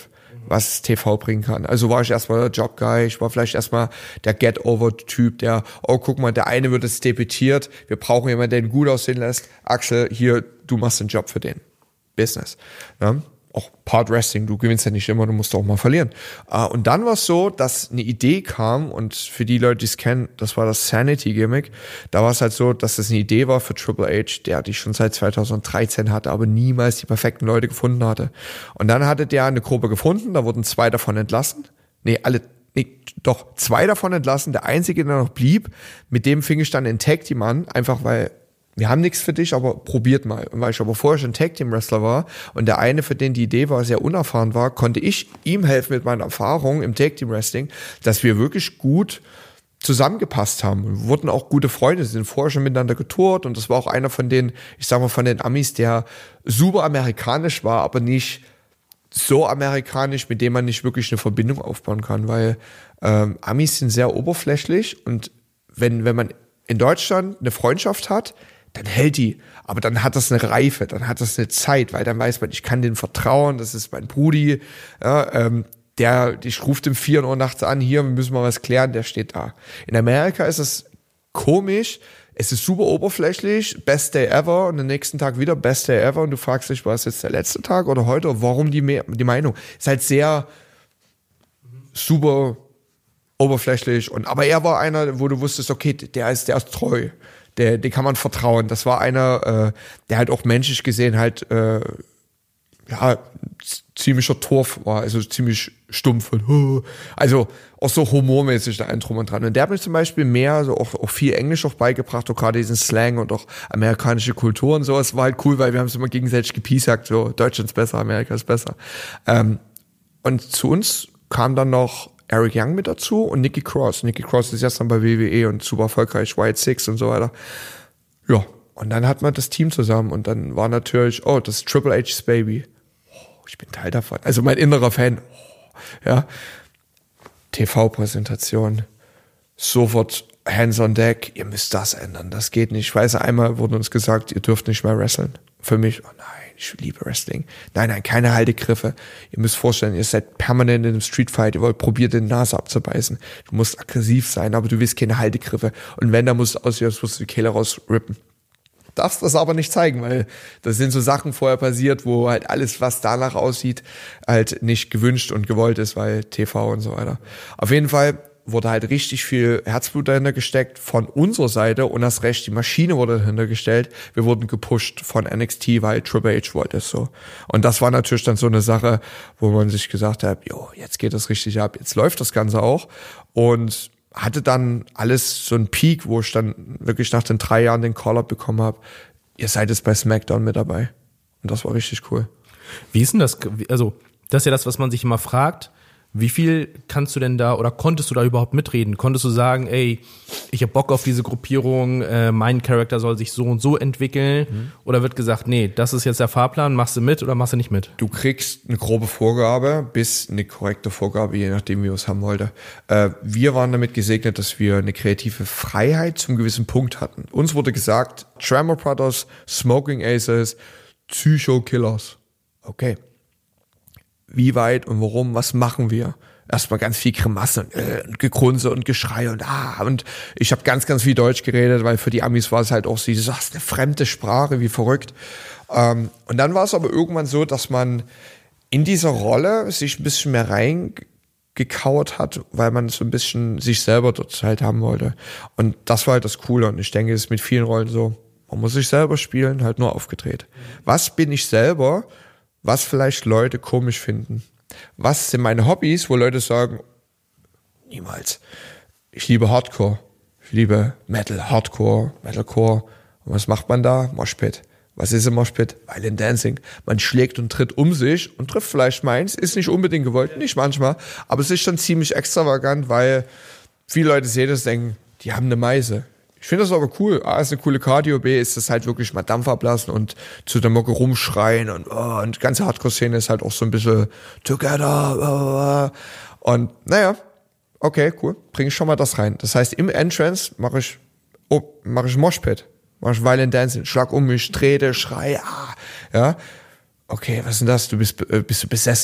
was TV bringen kann. Also war ich erstmal der Job-Guy, ich war vielleicht erstmal der Get-Over-Typ, der, oh guck mal, der eine wird jetzt debütiert, wir brauchen jemanden, der ihn gut aussehen lässt. Axel, hier, du machst den Job für den. Business. Ja? Auch Part Wrestling, du gewinnst ja nicht immer, du musst auch mal verlieren. Und dann war es so, dass eine Idee kam und für die Leute, die es kennen, das war das Sanity-Gimmick. Da war es halt so, dass das eine Idee war für Triple H, der die schon seit 2013 hatte, aber niemals die perfekten Leute gefunden hatte. Und dann hatte der eine Gruppe gefunden, da wurden 2 davon entlassen. Doch 2 davon entlassen. Der einzige, der noch blieb, mit dem fing ich dann in Tag Team an, einfach weil wir haben nichts für dich, aber probiert mal. Und weil ich aber vorher schon Tag-Team-Wrestler war und der eine, für den die Idee war, sehr unerfahren war, konnte ich ihm helfen mit meiner Erfahrung im Tag-Team-Wrestling, dass wir wirklich gut zusammengepasst haben. Wir wurden auch gute Freunde, sind vorher schon miteinander getourt und das war auch einer von den, ich sag mal, von den Amis, der super amerikanisch war, aber nicht so amerikanisch, mit dem man nicht wirklich eine Verbindung aufbauen kann, weil Amis sind sehr oberflächlich und wenn man in Deutschland eine Freundschaft hat, dann hält die, aber dann hat das eine Reife, dann hat das eine Zeit, weil dann weiß man, ich kann denen vertrauen, das ist mein Brudi, ja, ich rufe um 4 Uhr nachts an, hier, wir müssen mal was klären, der steht da. In Amerika ist es komisch, es ist super oberflächlich, best day ever und den nächsten Tag wieder best day ever und du fragst dich, war es jetzt der letzte Tag oder heute, warum die Meinung? Ist halt sehr super oberflächlich aber er war einer, wo du wusstest, okay, der ist treu. Den kann man vertrauen. Das war einer, der halt auch menschlich gesehen halt, ziemlicher Torf war, also ziemlich stumpf und, also auch so humormäßig da ein Drum und Dran. Und der hat mir zum Beispiel mehr, so auch viel Englisch auch beigebracht, auch gerade diesen Slang und auch amerikanische Kultur und so. Es war halt cool, weil wir haben es immer gegenseitig gepiesackt, so Deutschland ist besser, Amerika ist besser. Und zu uns kam dann noch Eric Young mit dazu und Nikki Cross. Nikki Cross ist jetzt dann bei WWE und super erfolgreich, White Six und so weiter. Ja, und dann hat man das Team zusammen und dann war natürlich, das ist Triple H's Baby. Ich bin Teil davon. Also mein innerer Fan. Ja. TV-Präsentation. Sofort Hands on Deck. Ihr müsst das ändern. Das geht nicht. Ich weiß, einmal wurde uns gesagt, ihr dürft nicht mehr wresteln. Für mich, oh nein, ich liebe Wrestling. Nein, keine Haltegriffe. Ihr müsst vorstellen, ihr seid permanent in einem Streetfight. Ihr wollt probiert, den Nase abzubeißen. Du musst aggressiv sein, aber du willst keine Haltegriffe. Und wenn, dann musst du aussehen, als musst du die Kehle rausrippen. Darfst das aber nicht zeigen, weil das sind so Sachen vorher passiert, wo halt alles, was danach aussieht, halt nicht gewünscht und gewollt ist, weil TV und so weiter. Auf jeden Fall wurde halt richtig viel Herzblut dahinter gesteckt von unserer Seite und das Recht, die Maschine wurde dahinter gestellt. Wir wurden gepusht von NXT, weil Triple H wollte es so. Und das war natürlich dann so eine Sache, wo man sich gesagt hat, jetzt geht das richtig ab, jetzt läuft das Ganze auch. Und hatte dann alles so einen Peak, wo ich dann wirklich nach den 3 Jahren den Call-Up bekommen habe, ihr seid jetzt bei SmackDown mit dabei. Und das war richtig cool. Wie ist denn das? Also, das ist ja das, was man sich immer fragt. Wie viel kannst du denn da oder konntest du da überhaupt mitreden? Konntest du sagen, ey, ich hab Bock auf diese Gruppierung, mein Charakter soll sich so und so entwickeln? Oder wird gesagt, nee, das ist jetzt der Fahrplan, machst du mit oder machst du nicht mit? Du kriegst eine grobe Vorgabe bis eine korrekte Vorgabe, je nachdem, wie du es haben wollte. Wir waren damit gesegnet, dass wir eine kreative Freiheit zum gewissen Punkt hatten. Uns wurde gesagt, Tremor Brothers, Smoking Aces, Psycho Killers. Okay. Wie weit und warum, was machen wir? Erstmal ganz viel Grimasse und Gegrunze und Geschrei und ich habe ganz, ganz viel Deutsch geredet, weil für die Amis war es halt auch so, du sagst eine fremde Sprache, wie verrückt. Und dann war es aber irgendwann so, dass man in dieser Rolle sich ein bisschen mehr reingekauert hat, weil man so ein bisschen sich selber dort halt haben wollte. Und das war halt das Coole und ich denke, es ist mit vielen Rollen so, man muss sich selber spielen, halt nur aufgedreht. Was bin ich selber? Was vielleicht Leute komisch finden. Was sind meine Hobbys, wo Leute sagen, niemals. Ich liebe Hardcore. Ich liebe Metal, Hardcore, Metalcore. Und was macht man da? Moshpit. Was ist im Moshpit? Violent Dancing. Man schlägt und tritt um sich und trifft vielleicht meins. Ist nicht unbedingt gewollt, nicht manchmal. Aber es ist schon ziemlich extravagant, weil viele Leute sehen das und denken, die haben eine Meise. Ich finde das aber cool. A, ist eine coole Cardio, B, ist das halt wirklich mal Dampf ablassen und zu der Mucke rumschreien und die ganze Hardcore-Szene ist halt auch so ein bisschen together. Und naja, okay, cool. Bring ich schon mal das rein. Das heißt, im Entrance mache ich Moshpit. Mache ich Violent Dancing. Schlag um mich, trete, schrei, ja. Okay, was ist denn das? Bist du besessen?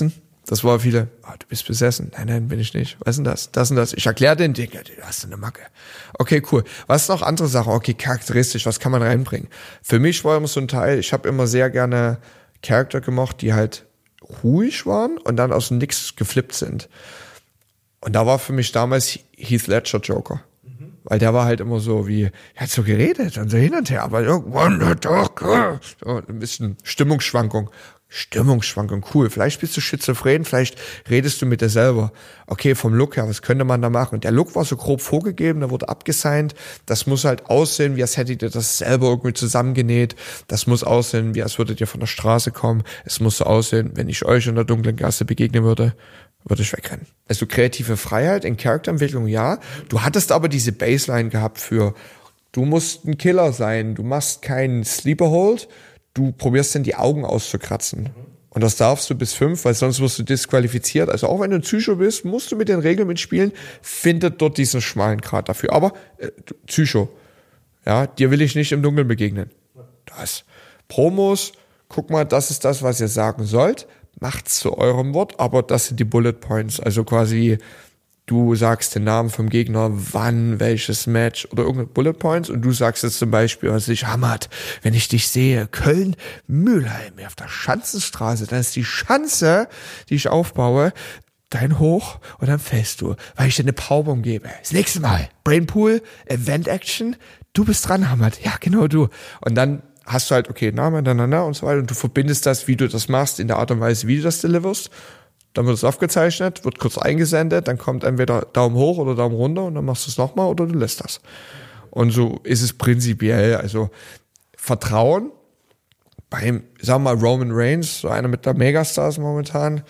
Das war viele, du bist besessen. Nein, bin ich nicht. Was ist denn das? Das und das. Ich erkläre den Ding, du hast eine Macke. Okay, cool. Was noch andere Sachen? Okay, charakteristisch, was kann man reinbringen? Für mich war immer so ein Teil, ich habe immer sehr gerne Charakter gemocht, die halt ruhig waren und dann aus dem Nix geflippt sind. Und da war für mich damals Heath Ledger Joker. Weil der war halt immer so wie, er hat so geredet und so hin und her, aber irgendwann so ein bisschen Stimmungsschwankung, cool. Vielleicht bist du schizophren, vielleicht redest du mit dir selber. Okay, vom Look her, was könnte man da machen? Und der Look war so grob vorgegeben, der wurde abgesigned. Das muss halt aussehen, wie als hättet ihr das selber irgendwie zusammengenäht. Das muss aussehen, wie als würdet ihr von der Straße kommen. Es muss so aussehen, wenn ich euch in der dunklen Gasse begegnen würde ich wegrennen. Also kreative Freiheit in Charakterentwicklung, ja. Du hattest aber diese Baseline gehabt für, du musst ein Killer sein, du machst keinen Sleeper-Hold, du probierst dann die Augen auszukratzen. Und das darfst du bis 5, weil sonst wirst du disqualifiziert. Also auch wenn du ein Psycho bist, musst du mit den Regeln mitspielen, findet dort diesen schmalen Grat dafür. Aber Psycho, ja, dir will ich nicht im Dunkeln begegnen. Das. Promos, guck mal, das ist das, was ihr sagen sollt. Macht's zu eurem Wort, aber das sind die Bullet Points. Also quasi, du sagst den Namen vom Gegner, wann, welches Match oder irgendeine Bullet Points und du sagst jetzt zum Beispiel, was ich Hamad, wenn ich dich sehe, Köln, Mülheim, auf der Schanzenstraße, dann ist die Schanze, die ich aufbaue, dein Hoch und dann fällst du, weil ich dir eine Powerbomb gebe. Das nächste Mal, Brainpool, Event Action, du bist dran, Hamad. Ja, genau du. Und dann hast du halt, okay, Name, und so weiter und du verbindest das, wie du das machst, in der Art und Weise, wie du das deliverst. Dann wird es aufgezeichnet, wird kurz eingesendet, dann kommt entweder Daumen hoch oder Daumen runter und dann machst du es nochmal oder du lässt das. Und so ist es prinzipiell, also Vertrauen beim, sagen wir mal, Roman Reigns, so einer mit der Megastars momentan,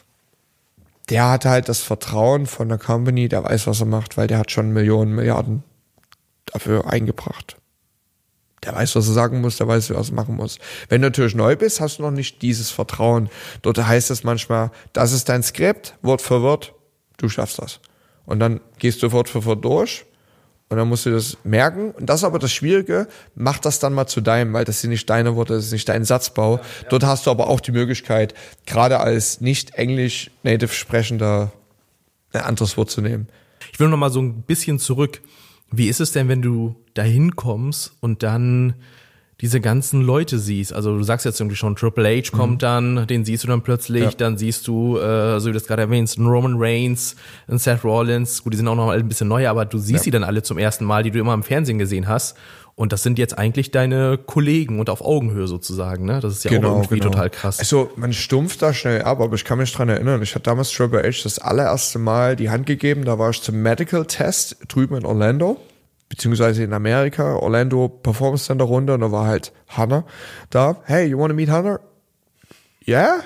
der hat halt das Vertrauen von der Company, der weiß, was er macht, weil der hat schon Millionen, Milliarden dafür eingebracht. Der weiß, was er sagen muss, der weiß, was er machen muss. Wenn du natürlich neu bist, hast du noch nicht dieses Vertrauen. Dort heißt es manchmal, das ist dein Skript, Wort für Wort, du schaffst das. Und dann gehst du Wort für Wort durch und dann musst du das merken. Und das ist aber das Schwierige, mach das dann mal zu deinem, weil das sind nicht deine Worte, das ist nicht dein Satzbau. Ja. Dort hast du aber auch die Möglichkeit, gerade als nicht Englisch-Native Sprechender ein anderes Wort zu nehmen. Ich will noch mal so ein bisschen zurück. Wie ist es denn, wenn du dahin kommst und dann diese ganzen Leute siehst? Also du sagst jetzt irgendwie schon, Triple H kommt dann, den siehst du dann plötzlich, dann siehst du, so wie du das gerade erwähnst, einen Roman Reigns, einen Seth Rollins, gut, die sind auch noch ein bisschen neu, aber du siehst sie dann alle zum ersten Mal, die du immer im Fernsehen gesehen hast. Und das sind jetzt eigentlich deine Kollegen und auf Augenhöhe sozusagen, ne? Das ist ja auch irgendwie total krass. Also man stumpft da schnell ab, aber ich kann mich dran erinnern, ich hatte damals Triple H das allererste Mal die Hand gegeben, da war ich zum Medical Test drüben in Orlando, beziehungsweise in Amerika, Orlando Performance Center Runde, und da war halt Hunter da. Hey, you wanna meet Hunter? Yeah?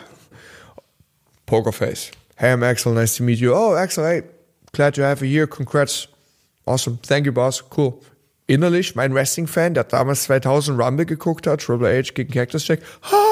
Pokerface. Hey, I'm Axel, nice to meet you. Oh, Axel, hey, glad to have you here, congrats. Awesome, thank you, boss, cool. Innerlich, mein Wrestling-Fan, der damals 2000 Rumble geguckt hat, Triple H gegen Cactus Jack.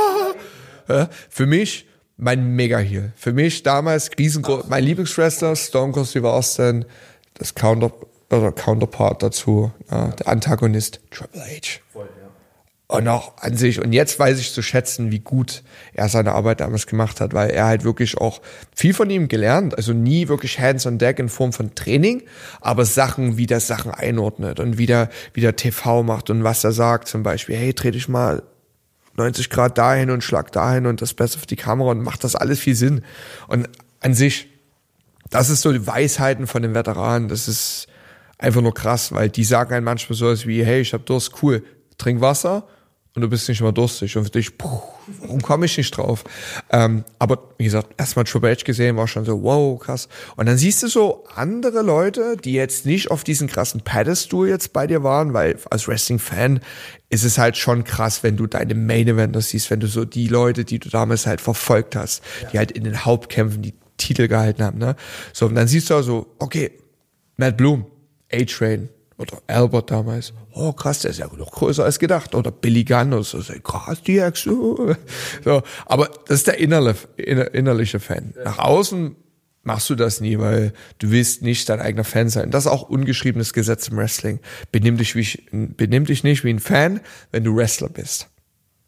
Für mich, mein Mega-Heel. Für mich damals riesengroß, mein Lieblingswrestler, Stone Cold Steve Austin, das Counterpart dazu, der Antagonist, Triple H. Voll, ja. Und auch an sich, und jetzt weiß ich zu schätzen, wie gut er seine Arbeit damals gemacht hat, weil er halt wirklich auch viel von ihm gelernt, also nie wirklich hands on deck in Form von Training, aber Sachen, wie der Sachen einordnet und wie der TV macht und was er sagt, zum Beispiel, hey, dreh dich mal 90 Grad dahin und schlag dahin und das Beste für die Kamera und macht das alles viel Sinn. Und an sich, das ist so die Weisheiten von den Veteranen, das ist einfach nur krass, weil die sagen einem manchmal sowas wie, hey, ich hab Durst, cool, trink Wasser und du bist nicht mehr durstig. Und für dich, warum komme ich nicht drauf? Aber wie gesagt, erstmal Triple H gesehen, war schon so, wow, krass. Und dann siehst du so andere Leute, die jetzt nicht auf diesen krassen Pedestal jetzt bei dir waren, weil als Wrestling-Fan ist es halt schon krass, wenn du deine Main-Eventer siehst, wenn du so die Leute, die du damals halt verfolgt hast, die halt in den Hauptkämpfen die Titel gehalten haben, ne? So, und dann siehst du also, okay, Matt Bloom, A-Train oder Albert damals. Oh krass, der ist ja noch größer als gedacht. Oder Billy Gunn oder so. Krass, DX. So, aber das ist der innerliche Fan. Nach außen machst du das nie, weil du willst nicht dein eigener Fan sein. Das ist auch ungeschriebenes Gesetz im Wrestling. Benimm dich nicht wie ein Fan, wenn du Wrestler bist.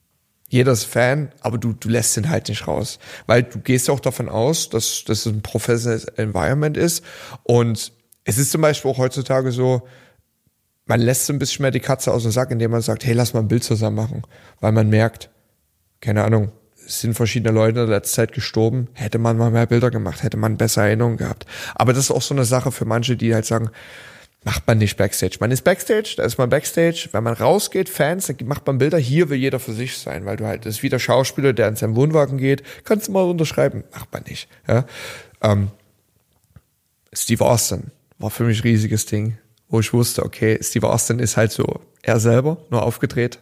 jeder ist Fan, aber du lässt ihn halt nicht raus. Weil du gehst auch davon aus, dass das ein professionelles Environment ist. Und es ist zum Beispiel auch heutzutage so, man lässt so ein bisschen mehr die Katze aus dem Sack, indem man sagt, hey, lass mal ein Bild zusammen machen. Weil man merkt, keine Ahnung, es sind verschiedene Leute in der letzten Zeit gestorben, hätte man mal mehr Bilder gemacht, hätte man bessere Erinnerungen gehabt. Aber das ist auch so eine Sache für manche, die halt sagen, macht man nicht Backstage. Man ist Backstage, da ist man Backstage. Wenn man rausgeht, Fans, dann macht man Bilder. Hier will jeder für sich sein, weil du halt, das ist wie der Schauspieler, der in seinem Wohnwagen geht. Kannst du mal unterschreiben. Macht man nicht. Ja? Steve Austin war für mich ein riesiges Ding, wo ich wusste, okay, Steve Austin ist halt so er selber, nur aufgedreht.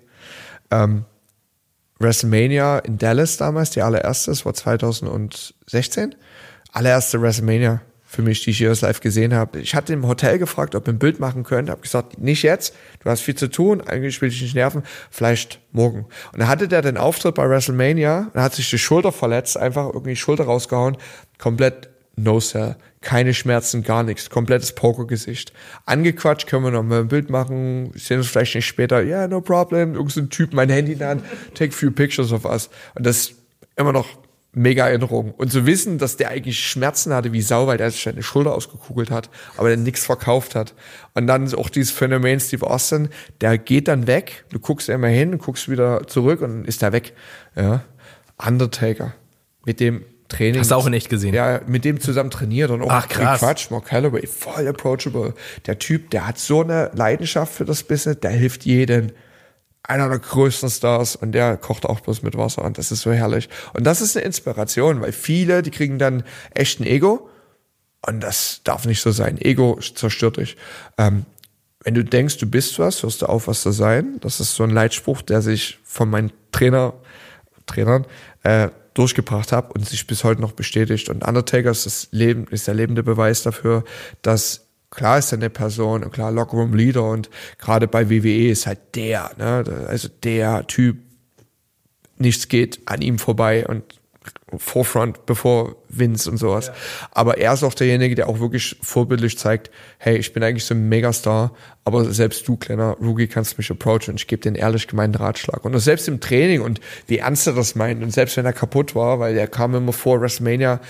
WrestleMania in Dallas damals, die allererste, das war 2016. Allererste WrestleMania für mich, die ich hier live gesehen habe. Ich hatte im Hotel gefragt, ob wir ein Bild machen können. Habe gesagt, nicht jetzt, du hast viel zu tun, eigentlich will ich nicht nerven, vielleicht morgen. Und dann hatte der den Auftritt bei WrestleMania und hat sich die Schulter verletzt, einfach irgendwie die Schulter rausgehauen, komplett No-Sell, keine Schmerzen, gar nichts, komplettes Pokergesicht. Angequatscht, können wir noch mal ein Bild machen, sehen uns vielleicht nicht später, yeah, no problem, irgend so ein Typ, mein Handy in der Hand, take few pictures of us. Und das ist immer noch mega Erinnerung. Und zu wissen, dass der eigentlich Schmerzen hatte wie Sau, weil der sich seine Schulter ausgekugelt hat, aber der nichts verkauft hat. Und dann auch dieses Phänomen Steve Austin, der geht dann weg, du guckst immer hin, guckst wieder zurück und dann ist der weg. Ja. Undertaker, mit dem Training. Hast du auch in echt gesehen? Ja, mit dem zusammen trainiert und auch Ach, krass. Quatsch, Mark Calloway, voll approachable. Der Typ, der hat so eine Leidenschaft für das Business, der hilft jedem. Einer der größten Stars und der kocht auch bloß mit Wasser und das ist so herrlich. Und das ist eine Inspiration, weil viele, die kriegen dann echt ein Ego und das darf nicht so sein. Ego zerstört dich. Wenn du denkst, du bist was, hörst du auf, was zu sein. Das ist so ein Leitspruch, der sich von meinen Trainern durchgebracht habe und sich bis heute noch bestätigt. Und Undertaker ist der lebende Beweis dafür, dass klar ist er eine Person und klar Lockroom Leader und gerade bei WWE ist halt also der Typ, nichts geht an ihm vorbei und Forefront bevor Vince und sowas. Ja. Aber er ist auch derjenige, der auch wirklich vorbildlich zeigt, hey, ich bin eigentlich so ein Megastar, aber selbst du, kleiner Rookie, kannst mich approachen und ich gebe dir einen ehrlich gemeinten Ratschlag. Und das selbst im Training und wie ernst er das meint und selbst wenn er kaputt war, weil er kam immer vor WrestleMania,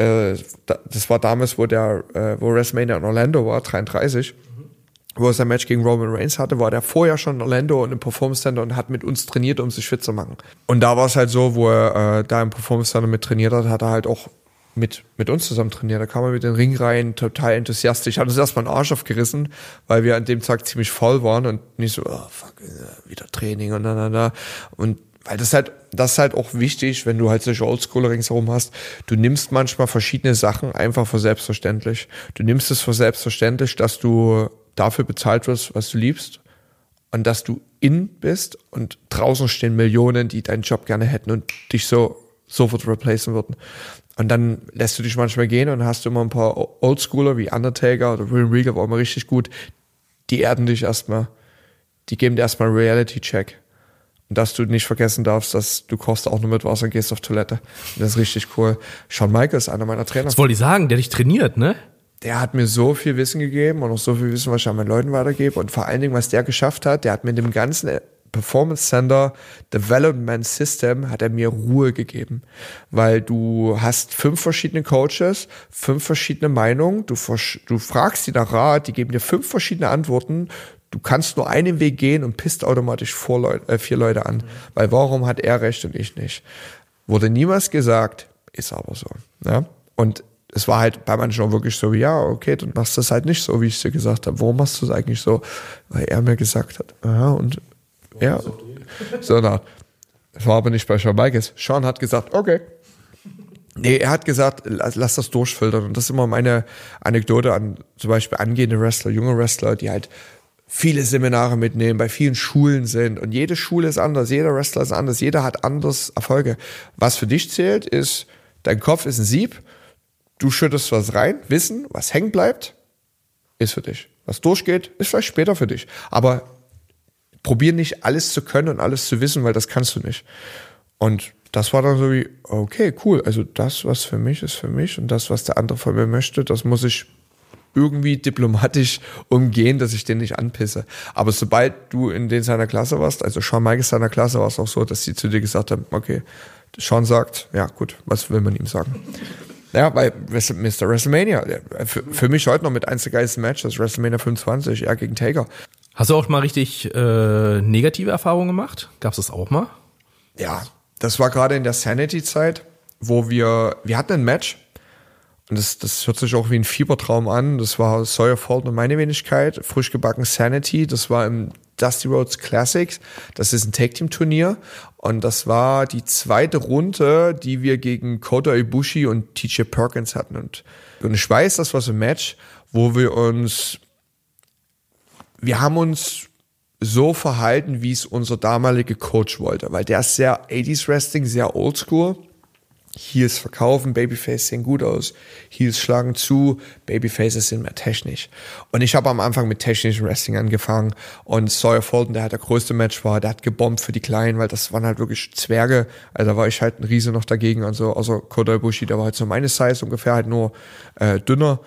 das war damals, wo WrestleMania in Orlando war, 33, wo er sein Match gegen Roman Reigns hatte, war der vorher schon in Orlando und im Performance Center und hat mit uns trainiert, um sich fit zu machen. Und da war es halt so, wo er da im Performance Center mit trainiert hat er halt auch mit uns zusammen trainiert. Da kam er mit den Ring rein, total enthusiastisch. Hat uns erstmal einen Arsch aufgerissen, weil wir an dem Tag ziemlich voll waren und nicht so, oh fuck, wieder Training und da. Und weil das ist halt auch wichtig, wenn du halt solche Oldschooler ringsherum hast. Du nimmst manchmal verschiedene Sachen einfach für selbstverständlich. Du nimmst es für selbstverständlich, dass du dafür bezahlt wirst, was du liebst und dass du in bist und draußen stehen Millionen, die deinen Job gerne hätten und dich sofort replacen würden. Und dann lässt du dich manchmal gehen und hast du immer ein paar Oldschooler wie Undertaker oder William Regal, war immer richtig gut. Die erden dich erstmal. Die geben dir erstmal einen Reality-Check. Und dass du nicht vergessen darfst, dass du kochst auch nur mit Wasser und gehst auf Toilette. Und das ist richtig cool. Shawn Michaels, einer meiner Trainer. Das wollte ich sagen, der dich trainiert, ne? Der hat mir so viel Wissen gegeben und auch so viel Wissen, was ich an meinen Leuten weitergebe. Und vor allen Dingen, was der geschafft hat, der hat mit dem ganzen Performance Center Development System hat er mir Ruhe gegeben. Weil du hast 5 verschiedene Coaches, 5 verschiedene Meinungen, du fragst die nach Rat, die geben dir 5 verschiedene Antworten. Du kannst nur einen Weg gehen und pisst automatisch 4 Leute an. Weil warum hat er recht und ich nicht? Wurde niemals gesagt, ist aber so. Ja? Und es war halt bei manchen auch wirklich so, ja, okay, dann machst du es halt nicht so, wie ich es dir gesagt habe. Warum machst du es eigentlich so? Weil er mir gesagt hat. Aha, und ja, so na. Das war aber nicht bei Shawn Michaels. Shawn hat gesagt, okay. Nee, er hat gesagt, lass das durchfiltern. Und das ist immer meine Anekdote an zum Beispiel angehende Wrestler, junge Wrestler, die halt viele Seminare mitnehmen, bei vielen Schulen sind und jede Schule ist anders, jeder Wrestler ist anders, jeder hat anders Erfolge. Was für dich zählt, ist, dein Kopf ist ein Sieb, du schüttest was rein, Wissen, was hängen bleibt, ist für dich. Was durchgeht, ist vielleicht später für dich. Aber probier nicht alles zu können und alles zu wissen, weil das kannst du nicht. Und das war dann so wie, okay, cool, also das, was für mich, ist für mich und das, was der andere von mir möchte, das muss ich irgendwie diplomatisch umgehen, dass ich den nicht anpisse. Aber sobald du in seiner Klasse warst, also Shawn Michaels seiner Klasse, war es auch so, dass sie zu dir gesagt haben, okay, Shawn sagt, ja gut, was will man ihm sagen? Ja, bei Mr. WrestleMania, für mich heute noch mit eins der geilsten Matches, WrestleMania 25, er gegen Taker. Hast du auch mal richtig negative Erfahrungen gemacht? Gab's das auch mal? Ja, das war gerade in der Sanity-Zeit, wo wir hatten ein Match und das hört sich auch wie ein Fiebertraum an. Das war Sawyer Fulton und meine Wenigkeit, frisch gebacken Sanity. Das war im Dusty Rhodes Classics. Das ist ein Tag-Team-Turnier und das war die zweite Runde, die wir gegen Kota Ibushi und TJ Perkins hatten. Und ich weiß, das war so ein Match, wo wir haben uns so verhalten, wie es unser damaliger Coach wollte, weil der ist sehr 80s Wrestling, sehr oldschool. Heels verkaufen, Babyface sehen gut aus, Heels schlagen zu, Babyfaces sind mehr technisch. Und ich habe am Anfang mit technischem Wrestling angefangen und Sawyer Fulton, der halt der größte Match war, der hat gebombt für die Kleinen, weil das waren halt wirklich Zwerge, also da war ich halt ein Riese noch dagegen, also außer Kota Ibushi, der war halt so meine Size ungefähr, halt nur dünner,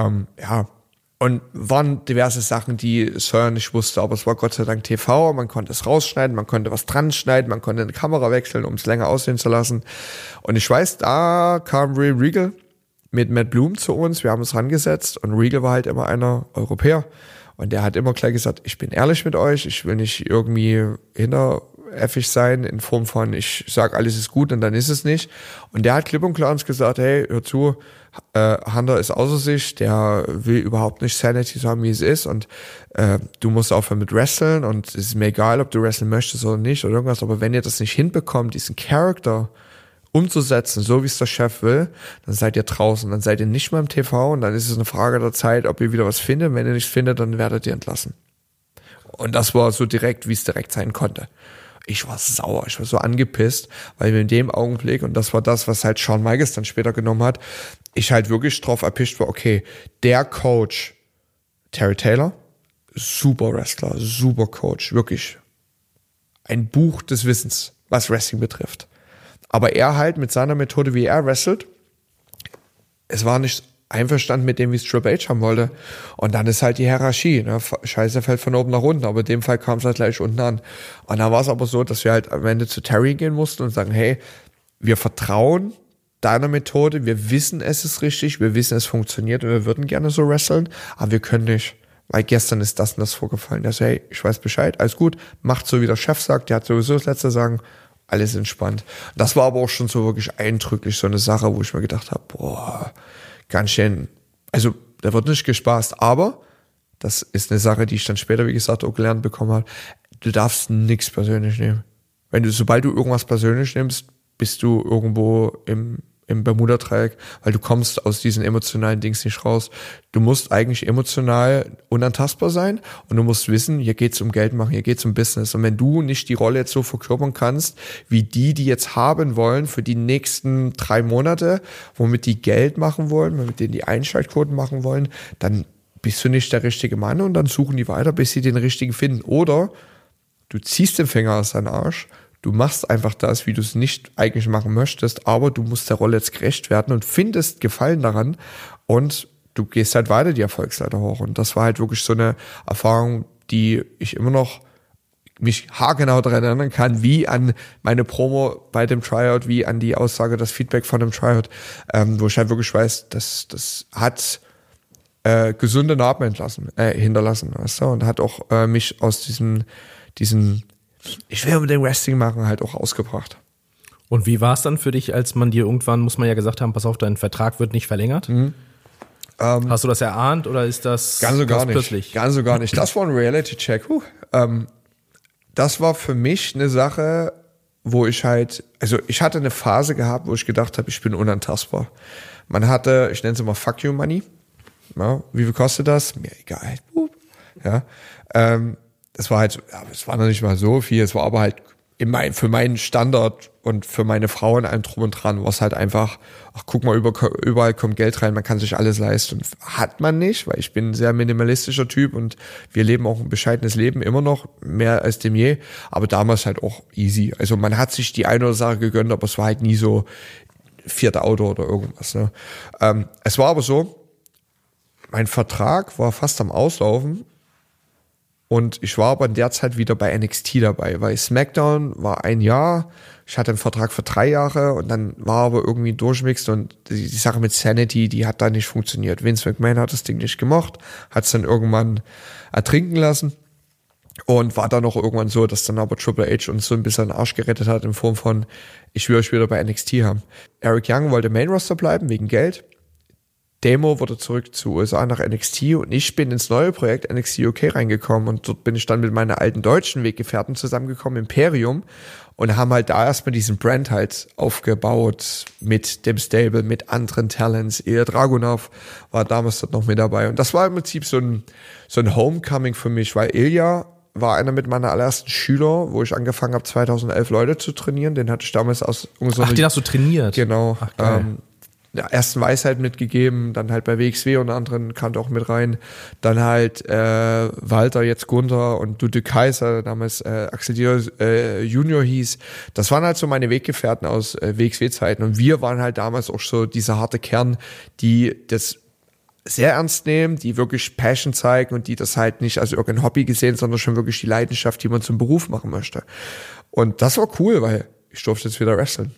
und waren diverse Sachen, die Sawyer nicht wusste, aber es war Gott sei Dank TV, man konnte es rausschneiden, man konnte was dran schneiden, man konnte eine Kamera wechseln, um es länger aussehen zu lassen. Und ich weiß, da kam Regal mit Matt Bloom zu uns, wir haben uns rangesetzt und Regal war halt immer einer Europäer und der hat immer gleich gesagt, ich bin ehrlich mit euch, ich will nicht irgendwie hinteräffig sein in Form von, ich sag alles ist gut und dann ist es nicht. Und der hat klipp und klar uns gesagt, hey, hör zu, Hunter ist außer sich, der will überhaupt nicht Sanity so haben, wie es ist und du musst aufhören mit Wrestlen und es ist mir egal, ob du wrestlen möchtest oder nicht oder irgendwas, aber wenn ihr das nicht hinbekommt, diesen Charakter umzusetzen, so wie es der Chef will, dann seid ihr draußen, dann seid ihr nicht mehr im TV und dann ist es eine Frage der Zeit, ob ihr wieder was findet, wenn ihr nichts findet, dann werdet ihr entlassen. Und das war so direkt, wie es direkt sein konnte. Ich war sauer, ich war so angepisst, weil wir in dem Augenblick, und das war das, was halt Shawn Michaels dann später genommen hat, ich halt wirklich drauf erpischt war, okay, der Coach, Terry Taylor, super Wrestler, super Coach, wirklich ein Buch des Wissens, was Wrestling betrifft. Aber er halt mit seiner Methode, wie er wrestelt, es war nicht einverstanden mit dem, wie es Triple H haben wollte. Und dann ist halt die Hierarchie, ne? Scheiße fällt von oben nach unten, aber in dem Fall kam es halt gleich unten an. Und dann war es aber so, dass wir halt am Ende zu Terry gehen mussten und sagen, hey, wir vertrauen deiner Methode, wir wissen, es ist richtig, wir wissen, es funktioniert und wir würden gerne so wresteln, aber wir können nicht, weil gestern ist das und das vorgefallen. Der sagt, hey, ich weiß Bescheid, alles gut, macht so, wie der Chef sagt, der hat sowieso das letzte Sagen, alles entspannt. Das war aber auch schon so wirklich eindrücklich, so eine Sache, wo ich mir gedacht habe, boah, ganz schön, also da wird nicht gespaßt, aber das ist eine Sache, die ich dann später, wie gesagt, auch gelernt bekommen habe, du darfst nichts persönlich nehmen. Sobald du irgendwas persönlich nimmst, bist du irgendwo im Bermuda-Dreieck, weil du kommst aus diesen emotionalen Dings nicht raus. Du musst eigentlich emotional unantastbar sein und du musst wissen, hier geht's um Geld machen, hier geht's um Business. Und wenn du nicht die Rolle jetzt so verkörpern kannst, wie die jetzt haben wollen für die nächsten 3 Monate, womit die Geld machen wollen, mit denen die Einschaltquoten machen wollen, dann bist du nicht der richtige Mann und dann suchen die weiter, bis sie den richtigen finden. Oder du ziehst den Finger aus deinem Arsch, du machst einfach das, wie du es nicht eigentlich machen möchtest, aber du musst der Rolle jetzt gerecht werden und findest Gefallen daran und du gehst halt weiter die Erfolgsleiter hoch. Und das war halt wirklich so eine Erfahrung, die ich immer noch mich haargenau daran erinnern kann, wie an meine Promo bei dem Tryout, wie an die Aussage, das Feedback von dem Tryout, wo ich halt wirklich weiß, das hat gesunde Narben hinterlassen, weißt du? Und hat auch mich aus diesen ich will unbedingt Wrestling machen, halt auch ausgebracht. Und wie war es dann für dich, als man dir irgendwann, muss man ja gesagt haben, pass auf, dein Vertrag wird nicht verlängert? Hast du das erahnt oder ist das ganz so gar nicht? Plötzlich? Ganz so gar nicht. Das war ein Reality-Check. Das war für mich eine Sache, wo ich halt, also ich hatte eine Phase gehabt, wo ich gedacht habe, ich bin unantastbar. Man hatte, ich nenne es immer Fuck You Money. Ja, wie viel kostet das? Mir egal. Ja, es war halt, ja, es war noch nicht mal so viel, es war aber halt für meinen Standard und für meine Frau in allem drum und dran, war es halt einfach, ach guck mal, überall kommt Geld rein, man kann sich alles leisten. Hat man nicht, weil ich bin ein sehr minimalistischer Typ und wir leben auch ein bescheidenes Leben, immer noch, mehr als dem je, aber damals halt auch easy. Also man hat sich die eine oder andere Sache gegönnt, aber es war halt nie so 4. Auto oder irgendwas. Ne? Es war aber so, mein Vertrag war fast am Auslaufen und ich war aber in der Zeit wieder bei NXT dabei, weil SmackDown war 1 Jahr, ich hatte einen Vertrag für 3 Jahre und dann war aber irgendwie durchmixed und die Sache mit Sanity, die hat da nicht funktioniert. Vince McMahon hat das Ding nicht gemocht, hat es dann irgendwann ertrinken lassen und war dann auch irgendwann so, dass dann aber Triple H uns so ein bisschen den Arsch gerettet hat in Form von, ich will euch wieder bei NXT haben. Eric Young wollte Main Roster bleiben wegen Geld. Demo wurde zurück zu USA nach NXT und ich bin ins neue Projekt NXT UK reingekommen und dort bin ich dann mit meiner alten deutschen Weggefährten zusammengekommen, Imperium, und haben halt da erstmal diesen Brand halt aufgebaut mit dem Stable, mit anderen Talents. Ilya Dragunov war damals dort noch mit dabei und das war im Prinzip so ein Homecoming für mich, weil Ilya war einer mit meiner allerersten Schüler, wo ich angefangen habe 2011 Leute zu trainieren, den hatte ich damals aus Ach, den hast du trainiert? Genau. Ach, geil. Ersten Weisheit mitgegeben, dann halt bei WXW und anderen kam auch mit rein, dann halt Walter, jetzt Gunther und Dute Kaiser, damals Axel Diaz Junior hieß. Das waren halt so meine Weggefährten aus WXW-Zeiten und wir waren halt damals auch so dieser harte Kern, die das sehr ernst nehmen, die wirklich Passion zeigen und die das halt nicht als irgendein Hobby gesehen, sondern schon wirklich die Leidenschaft, die man zum Beruf machen möchte. Und das war cool, weil ich durfte jetzt wieder wresteln.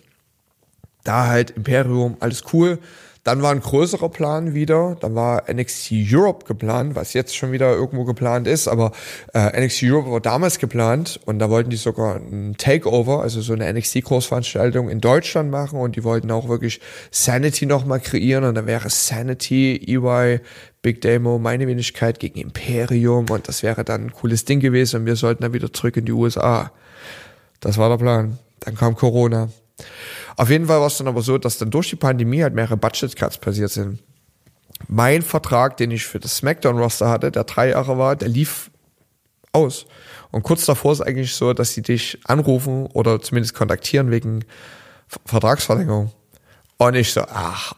Da halt Imperium, alles cool. Dann war ein größerer Plan wieder. Dann war NXT Europe geplant, was jetzt schon wieder irgendwo geplant ist. Aber NXT Europe war damals geplant und da wollten die sogar ein Takeover, also so eine NXT-Großveranstaltung in Deutschland machen und die wollten auch wirklich Sanity nochmal kreieren und dann wäre Sanity, EY, Big Demo, meine Wenigkeit gegen Imperium und das wäre dann ein cooles Ding gewesen und wir sollten dann wieder zurück in die USA. Das war der Plan. Dann kam Corona. Auf jeden Fall war es dann aber so, dass dann durch die Pandemie halt mehrere Budget-Cuts passiert sind. Mein Vertrag, den ich für das SmackDown-Roster hatte, der 3 Jahre war, der lief aus. Und kurz davor ist eigentlich so, dass sie dich anrufen oder zumindest kontaktieren wegen Vertragsverlängerung. Und ich so,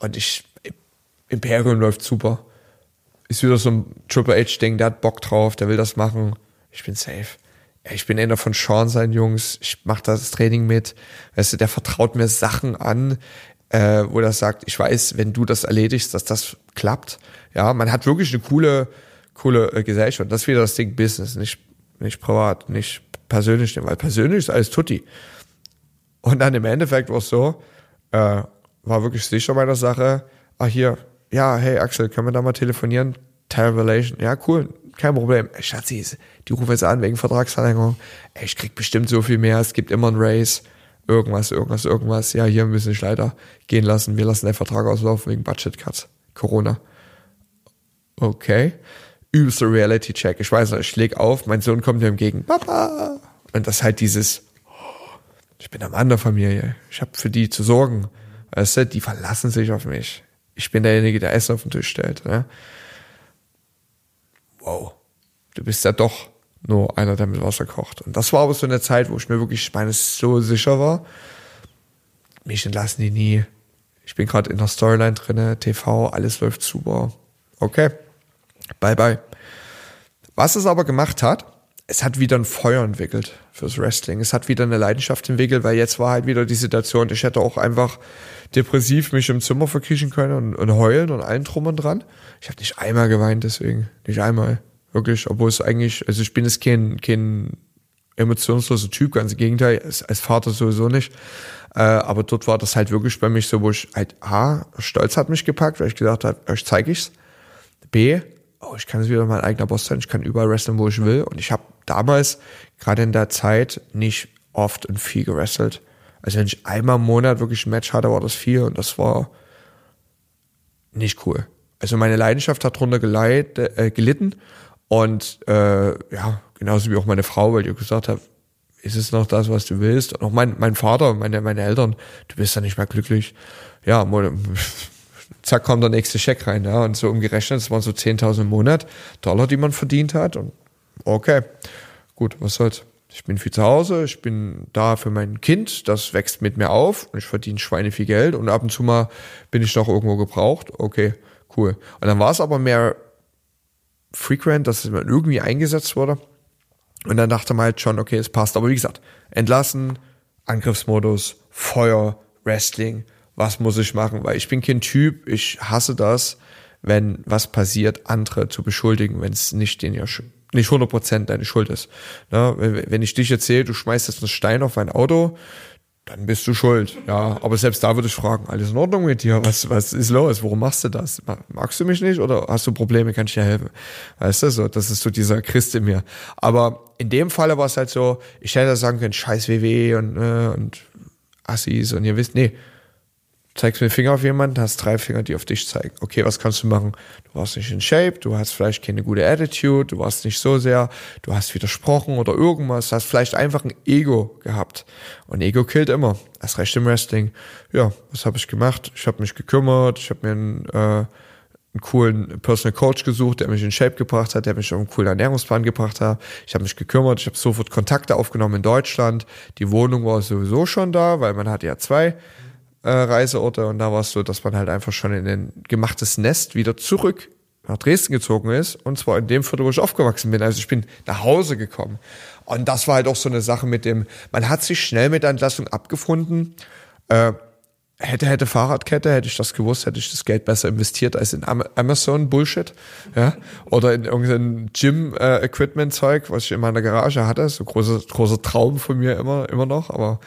Imperium läuft super. Ist wieder so ein Triple H-Ding, der hat Bock drauf, der will das machen. Ich bin safe. Ich bin einer von Sean seinen Jungs, ich mache das Training mit, weißt du, der vertraut mir Sachen an, wo er sagt, ich weiß, wenn du das erledigst, dass das klappt. Ja, man hat wirklich eine coole Gesellschaft. Das ist wieder das Ding Business, nicht privat, nicht persönlich, weil persönlich ist alles tutti. Und dann im Endeffekt war es so, war wirklich sicher meiner Sache, hey Axel, können wir da mal telefonieren? Television, ja cool, kein Problem. Schatzi, die rufen jetzt an wegen Vertragsverlängerung. Ich krieg bestimmt so viel mehr, es gibt immer ein Race. Irgendwas. Ja, hier müssen wir leider gehen lassen. Wir lassen den Vertrag auslaufen wegen Budget Cuts. Corona. Okay. Übelster Reality-Check. Ich weiß noch, ich leg auf, mein Sohn kommt mir entgegen. Papa! Und das ist halt dieses, ich bin am Mann der Familie. Ich habe für die zu sorgen. Weißt du, die verlassen sich auf mich. Ich bin derjenige, der Essen auf den Tisch stellt. Ne? Wow, du bist ja doch nur einer, der mit Wasser kocht. Und das war aber so eine Zeit, wo ich mir wirklich meines so sicher war, mich entlassen die nie. Ich bin gerade in der Storyline drinne, TV, alles läuft super. Okay, bye. Was es aber gemacht hat, es hat wieder ein Feuer entwickelt fürs Wrestling. Es hat wieder eine Leidenschaft entwickelt, weil jetzt war halt wieder die Situation, ich hätte auch einfach depressiv mich im Zimmer verkriechen können und heulen und allen drum und dran. Ich habe nicht einmal geweint deswegen. Nicht einmal. Wirklich. Obwohl es eigentlich, also ich bin jetzt kein emotionsloser Typ, ganz im Gegenteil, als Vater sowieso nicht. Aber dort war das halt wirklich bei mich so, wo ich halt, Stolz hat mich gepackt, weil ich gedacht habe, euch zeige ich's. B, ich kann jetzt wieder mein eigener Boss sein, ich kann überall wrestlen, wo ich will. Und ich habe damals, gerade in der Zeit, nicht oft und viel gewrestelt. Also wenn ich einmal im Monat wirklich ein Match hatte, war das viel und das war nicht cool. Also meine Leidenschaft hat drunter gelitten und genauso wie auch meine Frau, weil die gesagt hat, ist es noch das, was du willst? Und auch mein Vater, meine Eltern, du bist ja nicht mehr glücklich. Ja, zack, kommt der nächste Scheck rein, ja, und so umgerechnet, das waren so 10.000 im Monat Dollar, die man verdient hat und okay, gut, was soll's. Ich bin viel zu Hause, ich bin da für mein Kind, das wächst mit mir auf und ich verdiene Schweine viel Geld und ab und zu mal bin ich noch irgendwo gebraucht, okay, cool. Und dann war es aber mehr frequent, dass es irgendwie eingesetzt wurde und dann dachte man halt schon, okay, es passt, aber wie gesagt, entlassen, Angriffsmodus, Feuer, Wrestling, was muss ich machen, weil ich bin kein Typ, ich hasse das, wenn was passiert, andere zu beschuldigen, wenn es nicht 100% deine Schuld ist. Ne? Wenn ich dich jetzt sehe, du schmeißt jetzt einen Stein auf mein Auto, dann bist du schuld. Ja, aber selbst da würde ich fragen, alles in Ordnung mit dir? Was ist los? Warum machst du das? Magst du mich nicht oder hast du Probleme? Kann ich dir helfen? Weißt du, so, das ist so dieser Christ in mir. Aber in dem Falle war es halt so, ich hätte sagen können, scheiß WWE und Assis und ihr wisst, nee, zeigst mir den Finger auf jemanden, hast 3 Finger, die auf dich zeigen. Okay, was kannst du machen? Du warst nicht in Shape, du hast vielleicht keine gute Attitude, du warst nicht so sehr, du hast widersprochen oder irgendwas, hast vielleicht einfach ein Ego gehabt. Und Ego killt immer. Erst recht im Wrestling. Ja, was habe ich gemacht? Ich habe mich gekümmert, ich habe mir einen coolen Personal Coach gesucht, der mich in Shape gebracht hat, der mich auf einen coolen Ernährungsplan gebracht hat. Ich habe mich gekümmert, ich habe sofort Kontakte aufgenommen in Deutschland. Die Wohnung war sowieso schon da, weil man hatte ja 2 Reiseorte und da war es so, dass man halt einfach schon in ein gemachtes Nest wieder zurück nach Dresden gezogen ist und zwar in dem Viertel, wo ich aufgewachsen bin. Also ich bin nach Hause gekommen und das war halt auch so eine Sache mit dem, man hat sich schnell mit der Entlassung abgefunden. Hätte Fahrradkette, hätte ich das gewusst, hätte ich das Geld besser investiert als in Amazon Bullshit, ja, oder in irgendein Gym-Equipment-Zeug, was ich in meiner Garage hatte, so großer Traum von mir immer noch, aber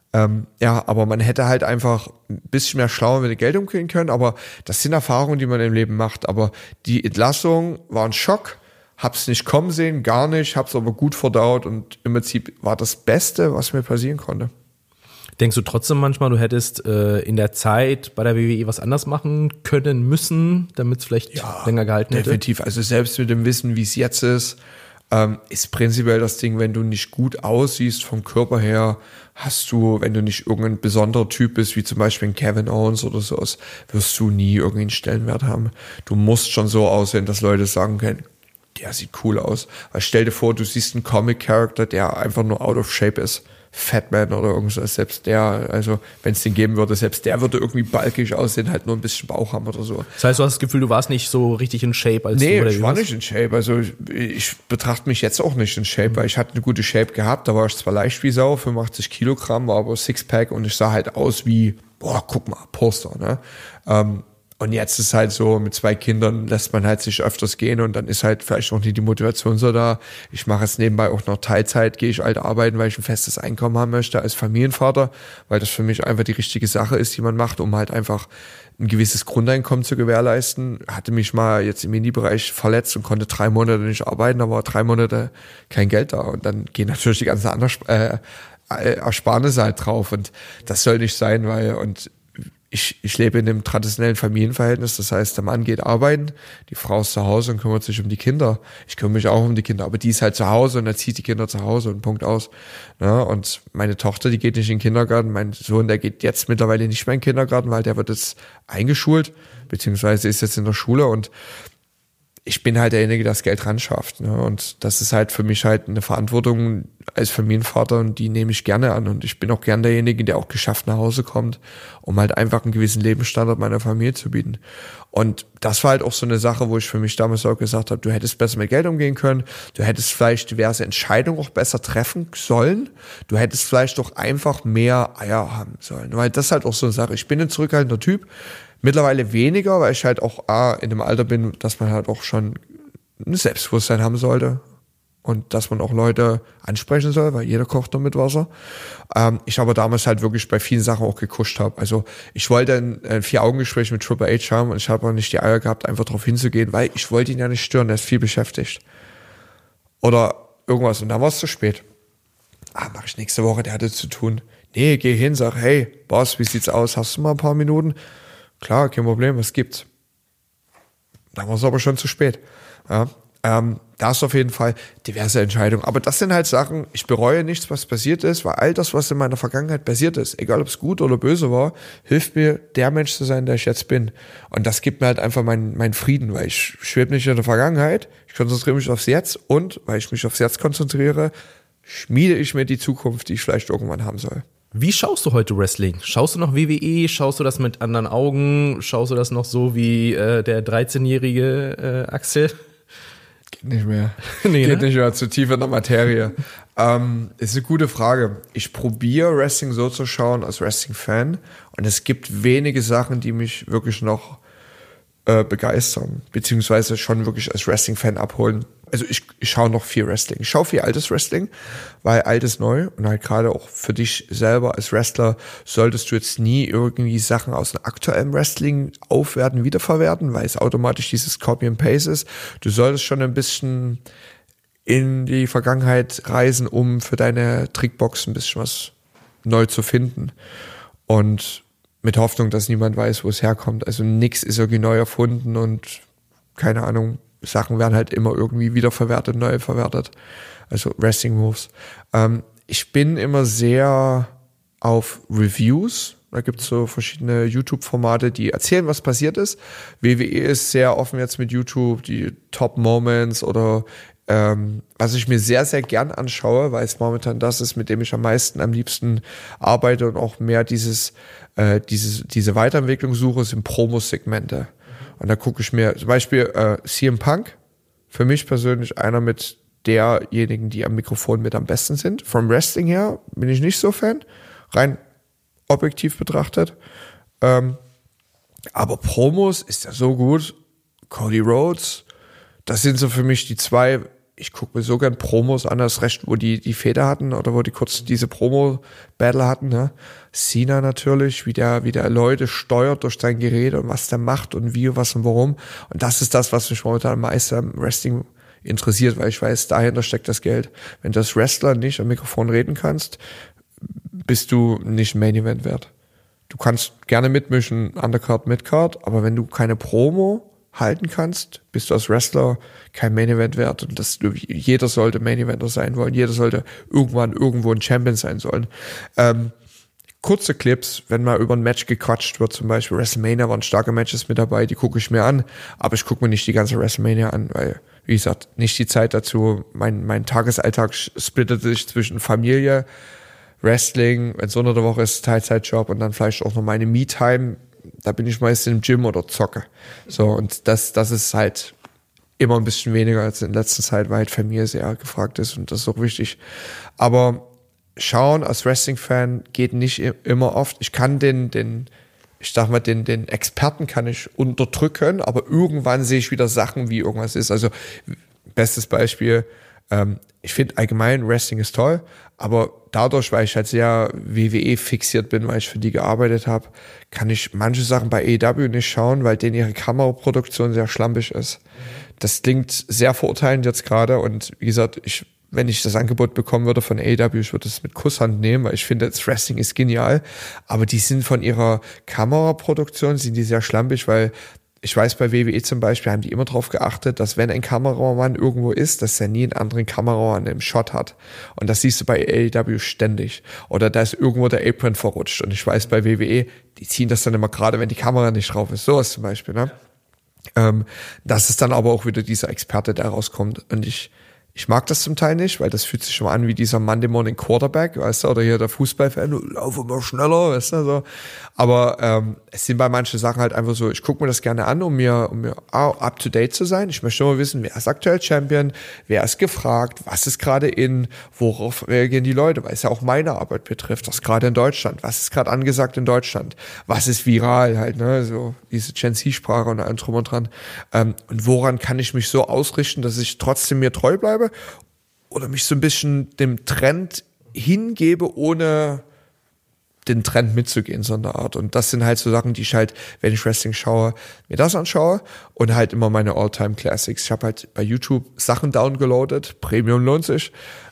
aber man hätte halt einfach ein bisschen mehr schlauer mit dem Geld umgehen können, aber das sind Erfahrungen, die man im Leben macht, aber die Entlassung war ein Schock, hab's nicht kommen sehen, gar nicht, hab's aber gut verdaut und im Prinzip war das Beste, was mir passieren konnte. Denkst du trotzdem manchmal, du hättest in der Zeit bei der WWE was anders machen können müssen, damit es vielleicht länger gehalten hätte? Definitiv, also selbst mit dem Wissen, wie es jetzt ist prinzipiell das Ding, wenn du nicht gut aussiehst vom Körper her, hast du, wenn du nicht irgendein besonderer Typ bist, wie zum Beispiel ein Kevin Owens oder so, wirst du nie irgendwie einen Stellenwert haben. Du musst schon so aussehen, dass Leute sagen können, der sieht cool aus. Weil stell dir vor, du siehst einen Comic-Character, der einfach nur out of shape ist. Fatman oder irgendwas, selbst der, also wenn es den geben würde, selbst der würde irgendwie balkig aussehen, halt nur ein bisschen Bauch haben oder so. Das heißt, du hast das Gefühl, du warst nicht so richtig in Shape als du? Nee, ich war nicht in Shape, also ich betrachte mich jetzt auch nicht in Shape, weil ich hatte eine gute Shape gehabt, da war ich zwar leicht wie Sau, 85 Kilogramm, war aber Sixpack und ich sah halt aus wie, guck mal, Poster, ne? Und jetzt ist halt so, mit 2 Kindern lässt man halt sich öfters gehen und dann ist halt vielleicht auch nicht die Motivation so da. Ich mache es nebenbei auch noch Teilzeit, gehe ich halt arbeiten, weil ich ein festes Einkommen haben möchte als Familienvater, weil das für mich einfach die richtige Sache ist, die man macht, um halt einfach ein gewisses Grundeinkommen zu gewährleisten. Hatte mich mal jetzt im Indie-Bereich verletzt und konnte 3 Monate nicht arbeiten, da war 3 Monate kein Geld da und dann gehen natürlich die ganzen anderen Ersparnisse halt drauf und das soll nicht sein, weil ich lebe in einem traditionellen Familienverhältnis, das heißt, der Mann geht arbeiten, die Frau ist zu Hause und kümmert sich um die Kinder. Ich kümmere mich auch um die Kinder, aber die ist halt zu Hause und erzieht die Kinder zu Hause und Punkt aus. Ja, und meine Tochter, die geht nicht in den Kindergarten, mein Sohn, der geht jetzt mittlerweile nicht mehr in den Kindergarten, weil der wird jetzt eingeschult, beziehungsweise ist jetzt in der Schule und ich bin halt derjenige, der das Geld ran schafft. Ne? Und das ist halt für mich halt eine Verantwortung als Familienvater und die nehme ich gerne an. Und ich bin auch gern derjenige, der auch geschafft nach Hause kommt, um halt einfach einen gewissen Lebensstandard meiner Familie zu bieten. Und das war halt auch so eine Sache, wo ich für mich damals auch gesagt habe, du hättest besser mit Geld umgehen können, du hättest vielleicht diverse Entscheidungen auch besser treffen sollen, du hättest vielleicht auch einfach mehr Eier haben sollen. Weil das ist halt auch so eine Sache. Ich bin ein zurückhaltender Typ, mittlerweile weniger, weil ich halt auch in dem Alter bin, dass man halt auch schon ein Selbstbewusstsein haben sollte und dass man auch Leute ansprechen soll, weil jeder kocht nur mit Wasser. Ich aber damals halt wirklich bei vielen Sachen auch gekuscht habe. Also ich wollte ein 4-Augen-Gespräch mit Triple H haben und ich habe auch nicht die Eier gehabt, einfach darauf hinzugehen, weil ich wollte ihn ja nicht stören, der ist viel beschäftigt. Oder irgendwas und dann war es zu spät. Mach ich nächste Woche, der hatte zu tun. Nee, geh hin, sag, hey, Boss, wie sieht's aus? Hast du mal ein paar Minuten? Klar, kein Problem, was gibt's? Da war es aber schon zu spät. Ja, da ist auf jeden Fall diverse Entscheidungen. Aber das sind halt Sachen, ich bereue nichts, was passiert ist, weil all das, was in meiner Vergangenheit passiert ist, egal ob es gut oder böse war, hilft mir, der Mensch zu sein, der ich jetzt bin. Und das gibt mir halt einfach meinen Frieden, weil ich schwebe nicht in der Vergangenheit, ich konzentriere mich aufs Jetzt und, weil ich mich aufs Jetzt konzentriere, schmiede ich mir die Zukunft, die ich vielleicht irgendwann haben soll. Wie schaust du heute Wrestling? Schaust du noch WWE? Schaust du das mit anderen Augen? Schaust du das noch so wie der 13-jährige Axel? Geht nicht mehr. Nee, Geht nicht mehr, zu tief in der Materie. Ist eine gute Frage. Ich probiere Wrestling so zu schauen als Wrestling-Fan und es gibt wenige Sachen, die mich wirklich noch begeistern, beziehungsweise schon wirklich als Wrestling-Fan abholen. Also ich schaue noch viel Wrestling. Ich schaue viel altes Wrestling, weil alt ist neu und halt gerade auch für dich selber als Wrestler solltest du jetzt nie irgendwie Sachen aus dem aktuellen Wrestling aufwerten, wiederverwerten, weil es automatisch dieses Copy and Paste ist. Du solltest schon ein bisschen in die Vergangenheit reisen, um für deine Trickbox ein bisschen was neu zu finden. Und mit Hoffnung, dass niemand weiß, wo es herkommt. Also nix ist irgendwie neu erfunden und keine Ahnung, Sachen werden halt immer irgendwie wiederverwertet, neu verwertet. Also Wrestling Moves. Ich bin immer sehr auf Reviews. Da gibt's so verschiedene YouTube-Formate, die erzählen, was passiert ist. WWE ist sehr offen jetzt mit YouTube, die Top Moments oder was ich mir sehr, sehr gern anschaue, weil es momentan das ist, mit dem ich am liebsten arbeite und auch mehr diese Weiterentwicklung suche, sind Promo-Segmente. Und da gucke ich mir zum Beispiel CM Punk, für mich persönlich einer mit derjenigen, die am Mikrofon mit am besten sind. Vom Wrestling her bin ich nicht so Fan, rein objektiv betrachtet. Aber Promos ist ja so gut. Cody Rhodes, das sind so für mich die zwei. Ich gucke mir so gern Promos an, das Recht, wo die Fehde hatten oder wo die kurz diese Promo-Battle hatten. Ne? Cena natürlich, wie der Leute steuert durch sein Gerät und was der macht und wie, was und warum. Und das ist das, was mich momentan am meisten am Wrestling interessiert, weil ich weiß, dahinter steckt das Geld. Wenn du als Wrestler nicht am Mikrofon reden kannst, bist du nicht Main Event wert. Du kannst gerne mitmischen, Undercard, Midcard, aber wenn du keine Promo halten kannst, bist du als Wrestler kein Main Event wert und jeder sollte Main Eventer sein wollen, jeder sollte irgendwann irgendwo ein Champion sein sollen. Kurze Clips, wenn mal über ein Match gequatscht wird, zum Beispiel WrestleMania waren starke Matches mit dabei, die gucke ich mir an, aber ich gucke mir nicht die ganze WrestleMania an, weil, wie gesagt, nicht die Zeit dazu. Mein Tagesalltag splittet sich zwischen Familie, Wrestling, wenn es unter der Woche ist, Teilzeitjob und dann vielleicht auch noch meine Me-Time. Da bin ich meist im Gym oder zocke. So, und das ist halt immer ein bisschen weniger als in letzter Zeit, weil halt Familie sehr gefragt ist und das ist auch wichtig. Aber schauen als Wrestling-Fan geht nicht immer oft. Ich kann den Experten kann ich unterdrücken, aber irgendwann sehe ich wieder Sachen, wie irgendwas ist. Also, bestes Beispiel, ich finde allgemein Wrestling ist toll, aber dadurch, weil ich halt sehr WWE fixiert bin, weil ich für die gearbeitet habe, kann ich manche Sachen bei AEW nicht schauen, weil denen ihre Kameraproduktion sehr schlampig ist. Das klingt sehr verurteilend jetzt gerade und wie gesagt, wenn ich das Angebot bekommen würde von AEW, ich würde es mit Kusshand nehmen, weil ich finde, das Wrestling ist genial, aber die sind von ihrer Kameraproduktion, sind die sehr schlampig, weil ich weiß, bei WWE zum Beispiel haben die immer darauf geachtet, dass wenn ein Kameramann irgendwo ist, dass er nie einen anderen Kameramann im Shot hat. Und das siehst du bei AEW ständig. Oder da ist irgendwo der Apron verrutscht. Und ich weiß, bei WWE, die ziehen das dann immer gerade, wenn die Kamera nicht drauf ist. So ist zum Beispiel, ne? Das ist dann aber auch wieder dieser Experte, der rauskommt. Und ich mag das zum Teil nicht, weil das fühlt sich schon an wie dieser Monday Morning Quarterback, weißt du, oder hier der Fußballfan, lauf immer schneller, weißt du, so. Aber es sind bei manchen Sachen halt einfach so, ich gucke mir das gerne an, um mir up to date zu sein. Ich möchte immer wissen, wer ist aktuell Champion, wer ist gefragt, was ist gerade worauf reagieren die Leute, weil es ja auch meine Arbeit betrifft, was gerade in Deutschland, was ist gerade angesagt in Deutschland, was ist viral halt, ne, so diese Gen Z-Sprache und allem drum und dran. Und woran kann ich mich so ausrichten, dass ich trotzdem mir treu bleibe oder mich so ein bisschen dem Trend hingebe, ohne den Trend mitzugehen, so eine Art. Und das sind halt so Sachen, die ich halt, wenn ich Wrestling schaue, mir das anschaue und halt immer meine All-Time-Classics. Ich habe halt bei YouTube Sachen downgeloadet, Premium lohnt sich,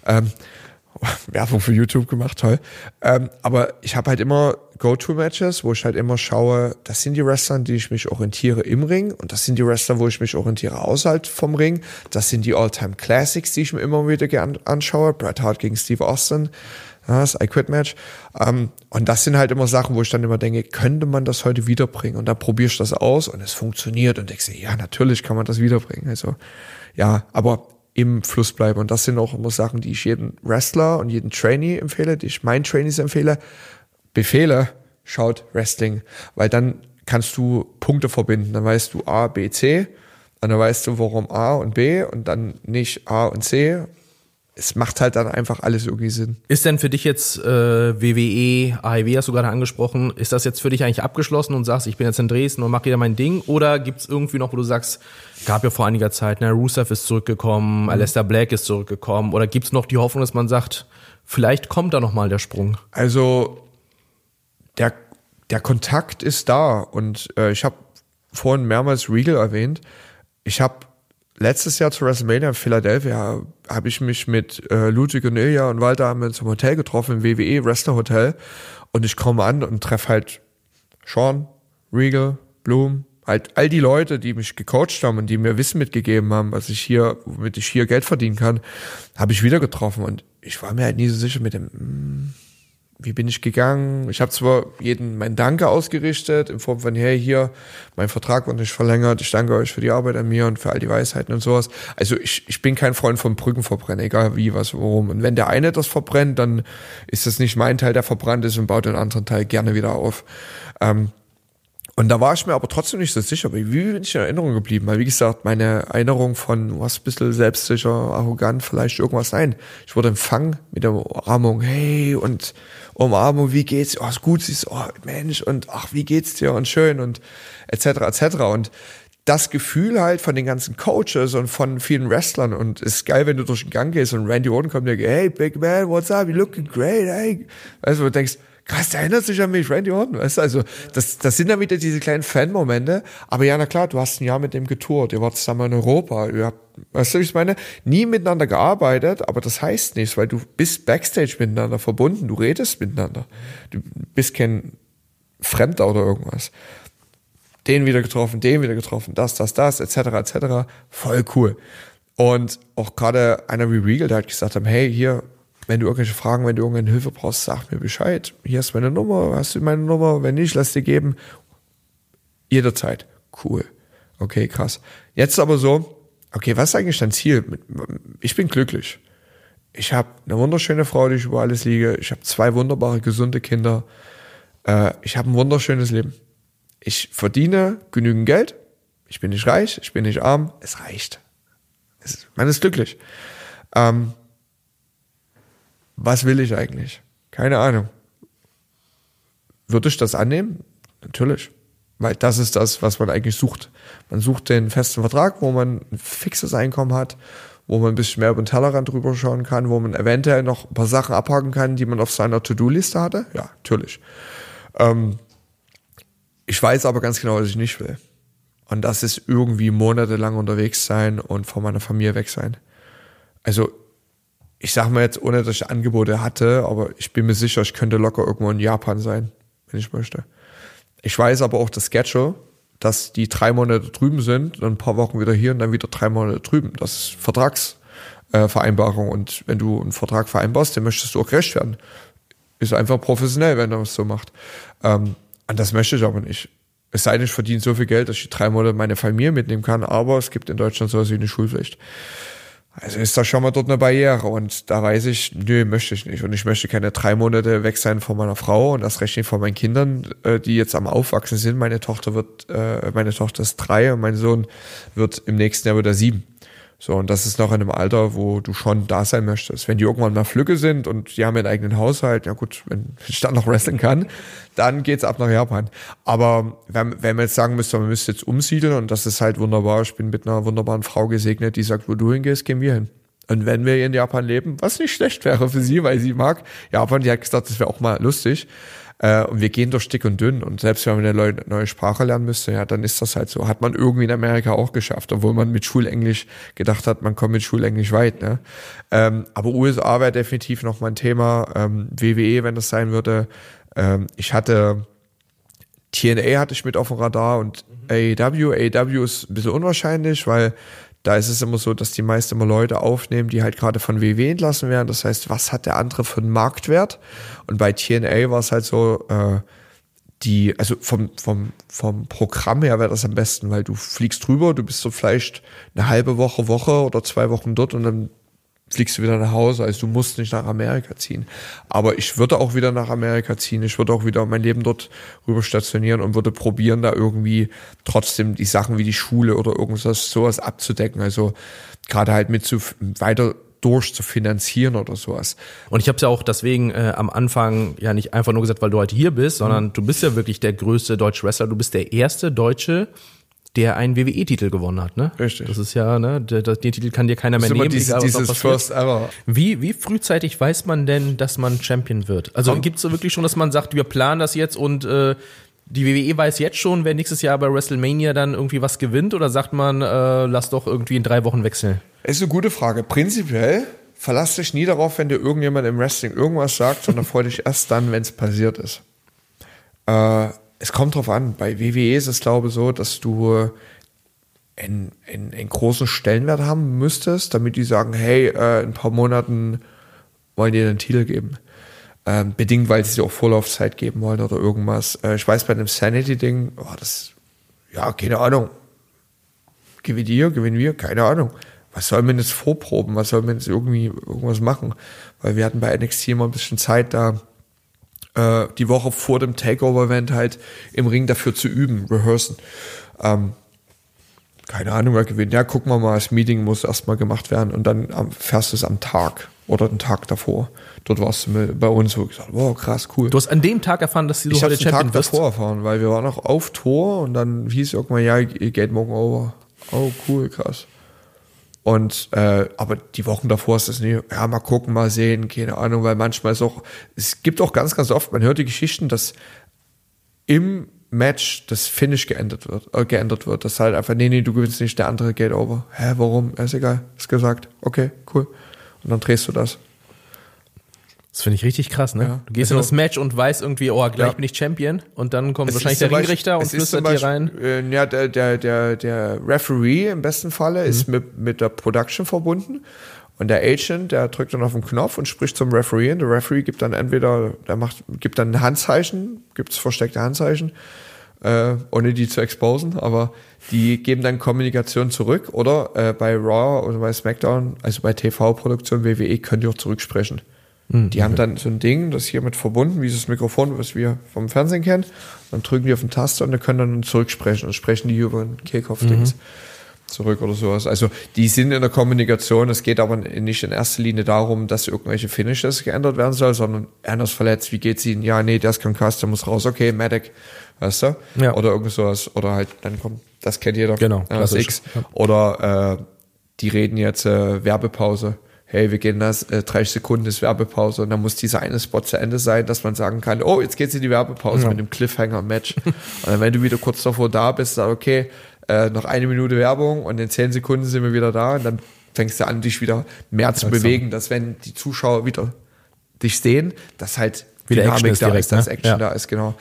Werbung für YouTube gemacht, toll. Aber ich habe halt immer Go-To-Matches, wo ich halt immer schaue, das sind die Wrestler, die ich mich orientiere im Ring und das sind die Wrestler, wo ich mich orientiere außerhalb vom Ring. Das sind die All-Time-Classics, die ich mir immer wieder gerne anschaue. Bret Hart gegen Steve Austin, das I-Quit-Match. Und das sind halt immer Sachen, wo ich dann immer denke, könnte man das heute wiederbringen? Und dann probiere ich das aus und es funktioniert und ich sehe, ja, natürlich kann man das wiederbringen. Also, ja, aber im Fluss bleiben. Und das sind auch immer Sachen, die ich jedem Wrestler und jedem Trainee empfehle, die ich meinen Trainees befehle, schaut Wrestling. Weil dann kannst du Punkte verbinden. Dann weißt du A, B, C. Und dann weißt du, warum A und B und dann nicht A und C. es macht halt dann einfach alles irgendwie Sinn. Ist denn für dich jetzt WWE, AEW hast du gerade angesprochen, ist das jetzt für dich eigentlich abgeschlossen und sagst, ich bin jetzt in Dresden und mache wieder mein Ding? Oder gibt's irgendwie noch, wo du sagst, gab ja vor einiger Zeit, Rusev ist zurückgekommen, Aleister Black ist zurückgekommen, oder gibt's noch die Hoffnung, dass man sagt, vielleicht kommt da nochmal der Sprung? Also der Kontakt ist da und ich habe vorhin mehrmals Regal erwähnt. Ich habe letztes Jahr zu WrestleMania in Philadelphia habe ich mich mit Ludwig und Ilja und Walter haben wir uns im Hotel getroffen, im WWE Wrestler Hotel, und ich komme an und treffe halt Sean, Regal, Bloom, halt all die Leute, die mich gecoacht haben und die mir Wissen mitgegeben haben, womit ich hier Geld verdienen kann, habe ich wieder getroffen, und ich war mir halt nie so sicher mit dem, wie bin ich gegangen? Ich habe zwar jedem mein Danke ausgerichtet, in Form von, hey, hier, mein Vertrag wird nicht verlängert, ich danke euch für die Arbeit an mir und für all die Weisheiten und sowas. Also ich bin kein Freund von Brücken verbrennen, egal wie, was, worum. Und wenn der eine das verbrennt, dann ist das nicht mein Teil, der verbrannt ist, und baut den anderen Teil gerne wieder auf. Und da war ich mir aber trotzdem nicht so sicher, wie bin ich in Erinnerung geblieben? Weil, wie gesagt, meine Erinnerung von, du warst ein bisschen selbstsicher, arrogant, vielleicht irgendwas, nein. Ich wurde empfangen mit der Umarmung, hey, und Umarmung, wie geht's? Oh, ist gut, siehst, oh, Mensch, und ach, wie geht's dir, und schön, und etc. Und das Gefühl halt von den ganzen Coaches und von vielen Wrestlern, und es ist geil, wenn du durch den Gang gehst und Randy Orton kommt und sagt, hey, big man, what's up, you looking great, hey. Weißt du, du denkst, krass, der erinnert sich an mich, Randy Orton, weißt du, also das sind dann wieder diese kleinen Fan-Momente, aber ja, na klar, du hast ein Jahr mit dem getourt, ihr wart zusammen in Europa, ihr habt, weißt du, wie ich meine, nie miteinander gearbeitet, aber das heißt nichts, weil du bist Backstage miteinander verbunden, du redest miteinander, du bist kein Fremder oder irgendwas. Den wieder getroffen, das, etc. Voll cool. Und auch gerade einer wie Regal, der hat gesagt haben, hey, hier, wenn du irgendwelche Fragen, wenn du irgendeine Hilfe brauchst, sag mir Bescheid. Hier ist meine Nummer, hast du meine Nummer? Wenn nicht, lass dir geben. Jederzeit. Cool. Okay, krass. Jetzt aber so, okay, was ist eigentlich dein Ziel? Ich bin glücklich. Ich habe eine wunderschöne Frau, die ich über alles liege. Ich habe 2 wunderbare, gesunde Kinder. Ich habe ein wunderschönes Leben. Ich verdiene genügend Geld. Ich bin nicht reich, ich bin nicht arm. Es reicht. Man ist glücklich. Was will ich eigentlich? Keine Ahnung. Würde ich das annehmen? Natürlich. Weil das ist das, was man eigentlich sucht. Man sucht den festen Vertrag, wo man ein fixes Einkommen hat, wo man ein bisschen mehr über den Tellerrand drüber schauen kann, wo man eventuell noch ein paar Sachen abhaken kann, die man auf seiner To-Do-Liste hatte. Ja, natürlich. Ich weiß aber ganz genau, was ich nicht will. Und das ist irgendwie monatelang unterwegs sein und von meiner Familie weg sein. Also, ich sag mal jetzt, ohne dass ich Angebote hatte, aber ich bin mir sicher, ich könnte locker irgendwo in Japan sein, wenn ich möchte. Ich weiß aber auch das Schedule, dass die 3 Monate drüben sind, dann ein paar Wochen wieder hier und dann wieder 3 Monate drüben. Das ist Vertragsvereinbarung. Und wenn du einen Vertrag vereinbarst, dann möchtest du auch gerecht werden. Ist einfach professionell, wenn man es so macht. Und das möchte ich aber nicht. Es sei denn, ich verdiene so viel Geld, dass ich 3 Monate meine Familie mitnehmen kann, aber es gibt in Deutschland sowas wie eine Schulpflicht. Also ist da schon mal dort eine Barriere, und da weiß ich, nö, möchte ich nicht. Und ich möchte keine 3 Monate weg sein von meiner Frau und das recht nicht von meinen Kindern, die jetzt am Aufwachsen sind. Meine Tochter ist 3 und mein Sohn wird im nächsten Jahr wieder 7. So, und das ist noch in einem Alter, wo du schon da sein möchtest. Wenn die irgendwann mal Flügge sind und die haben einen eigenen Haushalt, ja gut, wenn ich dann noch wrestlen kann, dann geht's ab nach Japan. Aber wenn man jetzt sagen müsste, man müsste jetzt umsiedeln, und das ist halt wunderbar, ich bin mit einer wunderbaren Frau gesegnet, die sagt, wo du hingehst, gehen wir hin. Und wenn wir in Japan leben, was nicht schlecht wäre für sie, weil sie mag Japan, die hat gesagt, das wäre auch mal lustig. Und wir gehen durch dick und dünn, und selbst wenn man eine neue Sprache lernen müsste, ja, dann ist das halt so. Hat man irgendwie in Amerika auch geschafft, obwohl man mit Schulenglisch gedacht hat, man kommt mit Schulenglisch weit, ne? Aber USA wäre definitiv noch mal ein Thema, WWE, wenn das sein würde. Ich hatte TNA hatte ich mit auf dem Radar und AEW. AEW ist ein bisschen unwahrscheinlich, weil da ist es immer so, dass die meisten immer Leute aufnehmen, die halt gerade von WWE entlassen werden. Das heißt, was hat der andere für einen Marktwert? Und bei TNA war es halt so, also vom Programm her wäre das am besten, weil du fliegst drüber, du bist so vielleicht eine halbe Woche oder 2 Wochen dort und dann fliegst du wieder nach Hause, also du musst nicht nach Amerika ziehen. Aber ich würde auch wieder nach Amerika ziehen, ich würde auch wieder mein Leben dort rüber stationieren und würde probieren, da irgendwie trotzdem die Sachen wie die Schule oder irgendwas sowas abzudecken. Also gerade halt mit weiter durchzufinanzieren oder sowas. Und ich habe es ja auch deswegen am Anfang ja nicht einfach nur gesagt, weil du heute hier bist, sondern du bist ja wirklich der größte deutsche Wrestler. Du bist der erste Deutsche, der einen WWE-Titel gewonnen hat, ne? Richtig. Das ist ja, ne, den Titel kann dir keiner mehr nehmen. Dieses First Ever. Wie frühzeitig weiß man denn, dass man Champion wird? Also gibt's so wirklich schon, dass man sagt, wir planen das jetzt und die WWE weiß jetzt schon, wer nächstes Jahr bei WrestleMania dann irgendwie was gewinnt, oder sagt man, lass doch irgendwie in 3 Wochen wechseln? Ist eine gute Frage. Prinzipiell verlass dich nie darauf, wenn dir irgendjemand im Wrestling irgendwas sagt, sondern freu dich erst dann, wenn es passiert ist. Es kommt drauf an. Bei WWE ist es, glaube ich, so, dass du einen großen Stellenwert haben müsstest, damit die sagen, hey, in ein paar Monaten wollen dir den Titel geben. Bedingt, weil sie dir auch Vorlaufzeit geben wollen oder irgendwas. Ich weiß, bei einem Sanity-Ding, keine Ahnung. Gewinnen wir, keine Ahnung. Was soll man jetzt vorproben? Was soll man jetzt irgendwie irgendwas machen? Weil wir hatten bei NXT immer ein bisschen Zeit, da die Woche vor dem Takeover-Event halt im Ring dafür zu üben, rehearsen. Keine Ahnung, wer gewinnt. Ja, gucken wir mal, das Meeting muss erstmal gemacht werden und dann fährst du es am Tag oder den Tag davor. Dort warst du bei uns, wo ich gesagt, wow, krass, cool. Du hast an dem Tag erfahren, dass du heute Champion wirst? Ich habe den Tag davor erfahren, weil wir waren noch auf Tour und dann hieß irgendwann, ja, ihr geht morgen over. Oh, cool, krass. Und aber die Wochen davor ist das nicht, ja, mal gucken, mal sehen, keine Ahnung, weil manchmal es gibt auch ganz, ganz oft, man hört die Geschichten, dass im Match das Finish geändert wird. Das halt einfach, nee, du gewinnst nicht, der andere geht over. Hä, warum? Ist egal, ist gesagt. Okay, cool. Und dann drehst du das. Das finde ich richtig krass, ne? Ja, du gehst in das Match und weißt irgendwie, gleich bin ich Champion, und dann kommt wahrscheinlich der Ringrichter und flüstert dir rein. Der Referee im besten Falle ist mit der Production verbunden, und der Agent, der drückt dann auf den Knopf und spricht zum Referee, und der Referee gibt dann gibt dann ein Handzeichen, gibt's versteckte Handzeichen, ohne die zu exposen, aber die geben dann Kommunikation zurück, oder bei Raw oder bei SmackDown, also bei TV-Produktion WWE, können die auch zurücksprechen. Die haben dann so ein Ding, das hier mit verbunden, wie das Mikrofon, was wir vom Fernsehen kennen. Dann drücken die auf den Taster und dann können dann zurücksprechen und sprechen die über ein Kickoff-Dings zurück oder sowas. Also die sind in der Kommunikation. Es geht aber nicht in erster Linie darum, dass irgendwelche Finishes geändert werden soll, sondern einer ist verletzt, wie geht's Ihnen? Ja, nee, der ist concussed, der muss raus. Okay, Medic, weißt du? Ja. Oder irgend sowas. Oder halt, dann kommt, das kennt jeder. Genau, das X. Ja. Oder die reden jetzt Werbepause. Hey, wir gehen 30 Sekunden ist Werbepause, und dann muss dieser eine Spot zu Ende sein, dass man sagen kann, oh, jetzt geht's in die Werbepause mit dem Cliffhanger-Match. Und dann, wenn du wieder kurz davor da bist, sag, okay, noch 1 Minute Werbung und in 10 Sekunden sind wir wieder da, und dann fängst du an, dich wieder mehr zu bewegen, dass wenn die Zuschauer wieder dich sehen, dass halt wieder Dynamik da ist, dass Action da ist, genau.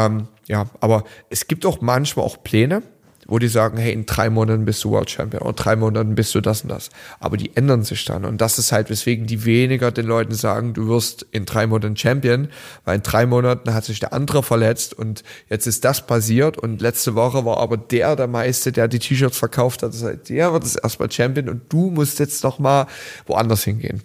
Aber es gibt auch manchmal auch Pläne, wo die sagen, hey, in 3 Monaten bist du World Champion, oder 3 Monaten bist du das und das. Aber die ändern sich dann. Und das ist halt, weswegen die weniger den Leuten sagen, du wirst in 3 Monaten Champion, weil in 3 Monaten hat sich der andere verletzt und jetzt ist das passiert, und letzte Woche war aber der Meister, der die T-Shirts verkauft hat. Das heißt, der wird jetzt erstmal Champion und du musst jetzt noch mal woanders hingehen.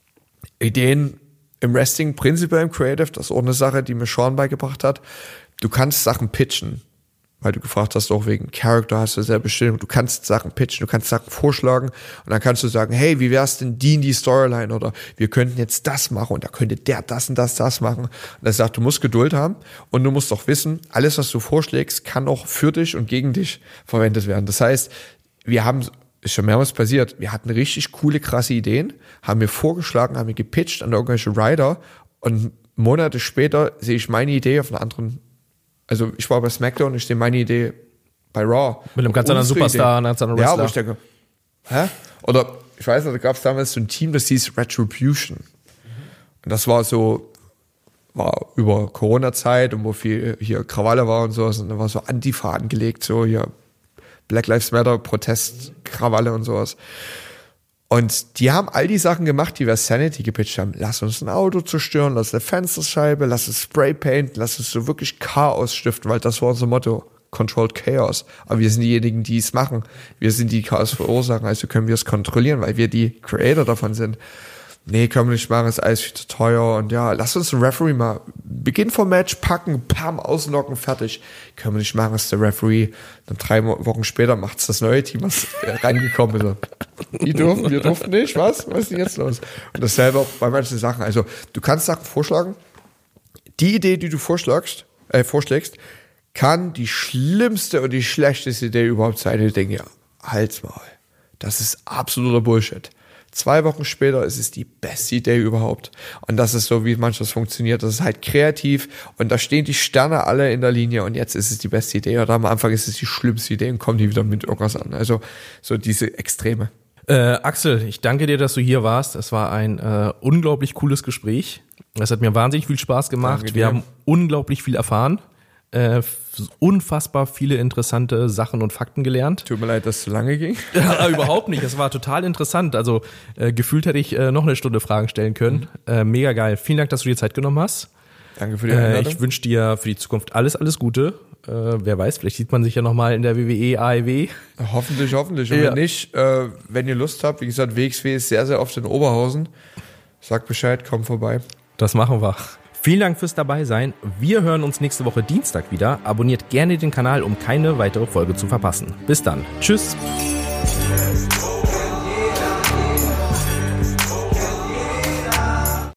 Ideen im Wrestling, prinzipiell im Creative, das ist auch eine Sache, die mir Sean beigebracht hat. Du kannst Sachen pitchen. Weil du gefragt hast, auch wegen Character hast du selber Bestimmung. Du kannst Sachen pitchen, du kannst Sachen vorschlagen, und dann kannst du sagen, hey, wie wär's denn die Storyline, oder wir könnten jetzt das machen und da könnte der das und das machen. Und er sagt, du musst Geduld haben, und du musst auch wissen, alles, was du vorschlägst, kann auch für dich und gegen dich verwendet werden. Das heißt, ist schon mehrmals passiert, wir hatten richtig coole, krasse Ideen, haben wir vorgeschlagen, haben wir gepitcht an irgendwelche Rider, und Monate später sehe ich meine Idee auf einer anderen. Also ich war bei SmackDown, ich sehe meine Idee bei Raw. Mit einem ganz anderen Superstar, einem ganz anderen Wrestler. Ja, wo ich denke, hä? Oder ich weiß noch, da gab es damals so ein Team, das hieß Retribution. Und das war über Corona-Zeit, und wo viel hier Krawalle war und sowas, und da war so Antifa angelegt, so hier Black Lives Matter, Protest, Krawalle und sowas. Und die haben all die Sachen gemacht, die wir Sanity gepitcht haben. Lass uns ein Auto zerstören, lass eine Fensterscheibe, lass uns Spraypaint, lass uns so wirklich Chaos stiften, weil das war unser Motto. Controlled Chaos. Aber wir sind diejenigen, die es machen. Wir sind die Chaos verursachen, also können wir es kontrollieren, weil wir die Creator davon sind. nee, können wir nicht machen, ist alles viel zu teuer und ja, lass uns den Referee mal Beginn vom Match packen, pam, auslocken, fertig. Können wir nicht machen, ist der Referee. Dann 3 Wochen später macht's das neue Team, was reingekommen ist. Wir durften nicht, was? Was ist denn jetzt los? Und dasselbe auch bei manchen Sachen. Also, du kannst Sachen vorschlagen. Die Idee, die du vorschlägst, kann die schlimmste und die schlechteste Idee überhaupt sein. Ich denke, ja, halt's mal. Das ist absoluter Bullshit. 2 Wochen später ist es die beste Idee überhaupt. Und das ist so, wie manches funktioniert. Das ist halt kreativ und da stehen die Sterne alle in der Linie und jetzt ist es die beste Idee. Oder am Anfang ist es die schlimmste Idee und kommen die wieder mit irgendwas an. Also so diese Extreme. Axel, ich danke dir, dass du hier warst. Es war ein unglaublich cooles Gespräch. Es hat mir wahnsinnig viel Spaß gemacht. Wir haben unglaublich viel erfahren. Unfassbar viele interessante Sachen und Fakten gelernt. Tut mir leid, dass es zu lange ging. Ja, überhaupt nicht. Es war total interessant. Also gefühlt hätte ich noch eine Stunde Fragen stellen können. Mega geil. Vielen Dank, dass du dir Zeit genommen hast. Danke für die Einladung. Ich wünsche dir für die Zukunft alles Gute. Wer weiß, vielleicht sieht man sich ja nochmal in der WWE, AEW. Hoffentlich. Und wenn nicht, wenn ihr Lust habt, wie gesagt, WXW ist sehr, sehr oft in Oberhausen. Sagt Bescheid, kommt vorbei. Das machen wir. Vielen Dank fürs Dabeisein. Wir hören uns nächste Woche Dienstag wieder. Abonniert gerne den Kanal, um keine weitere Folge zu verpassen. Bis dann. Tschüss.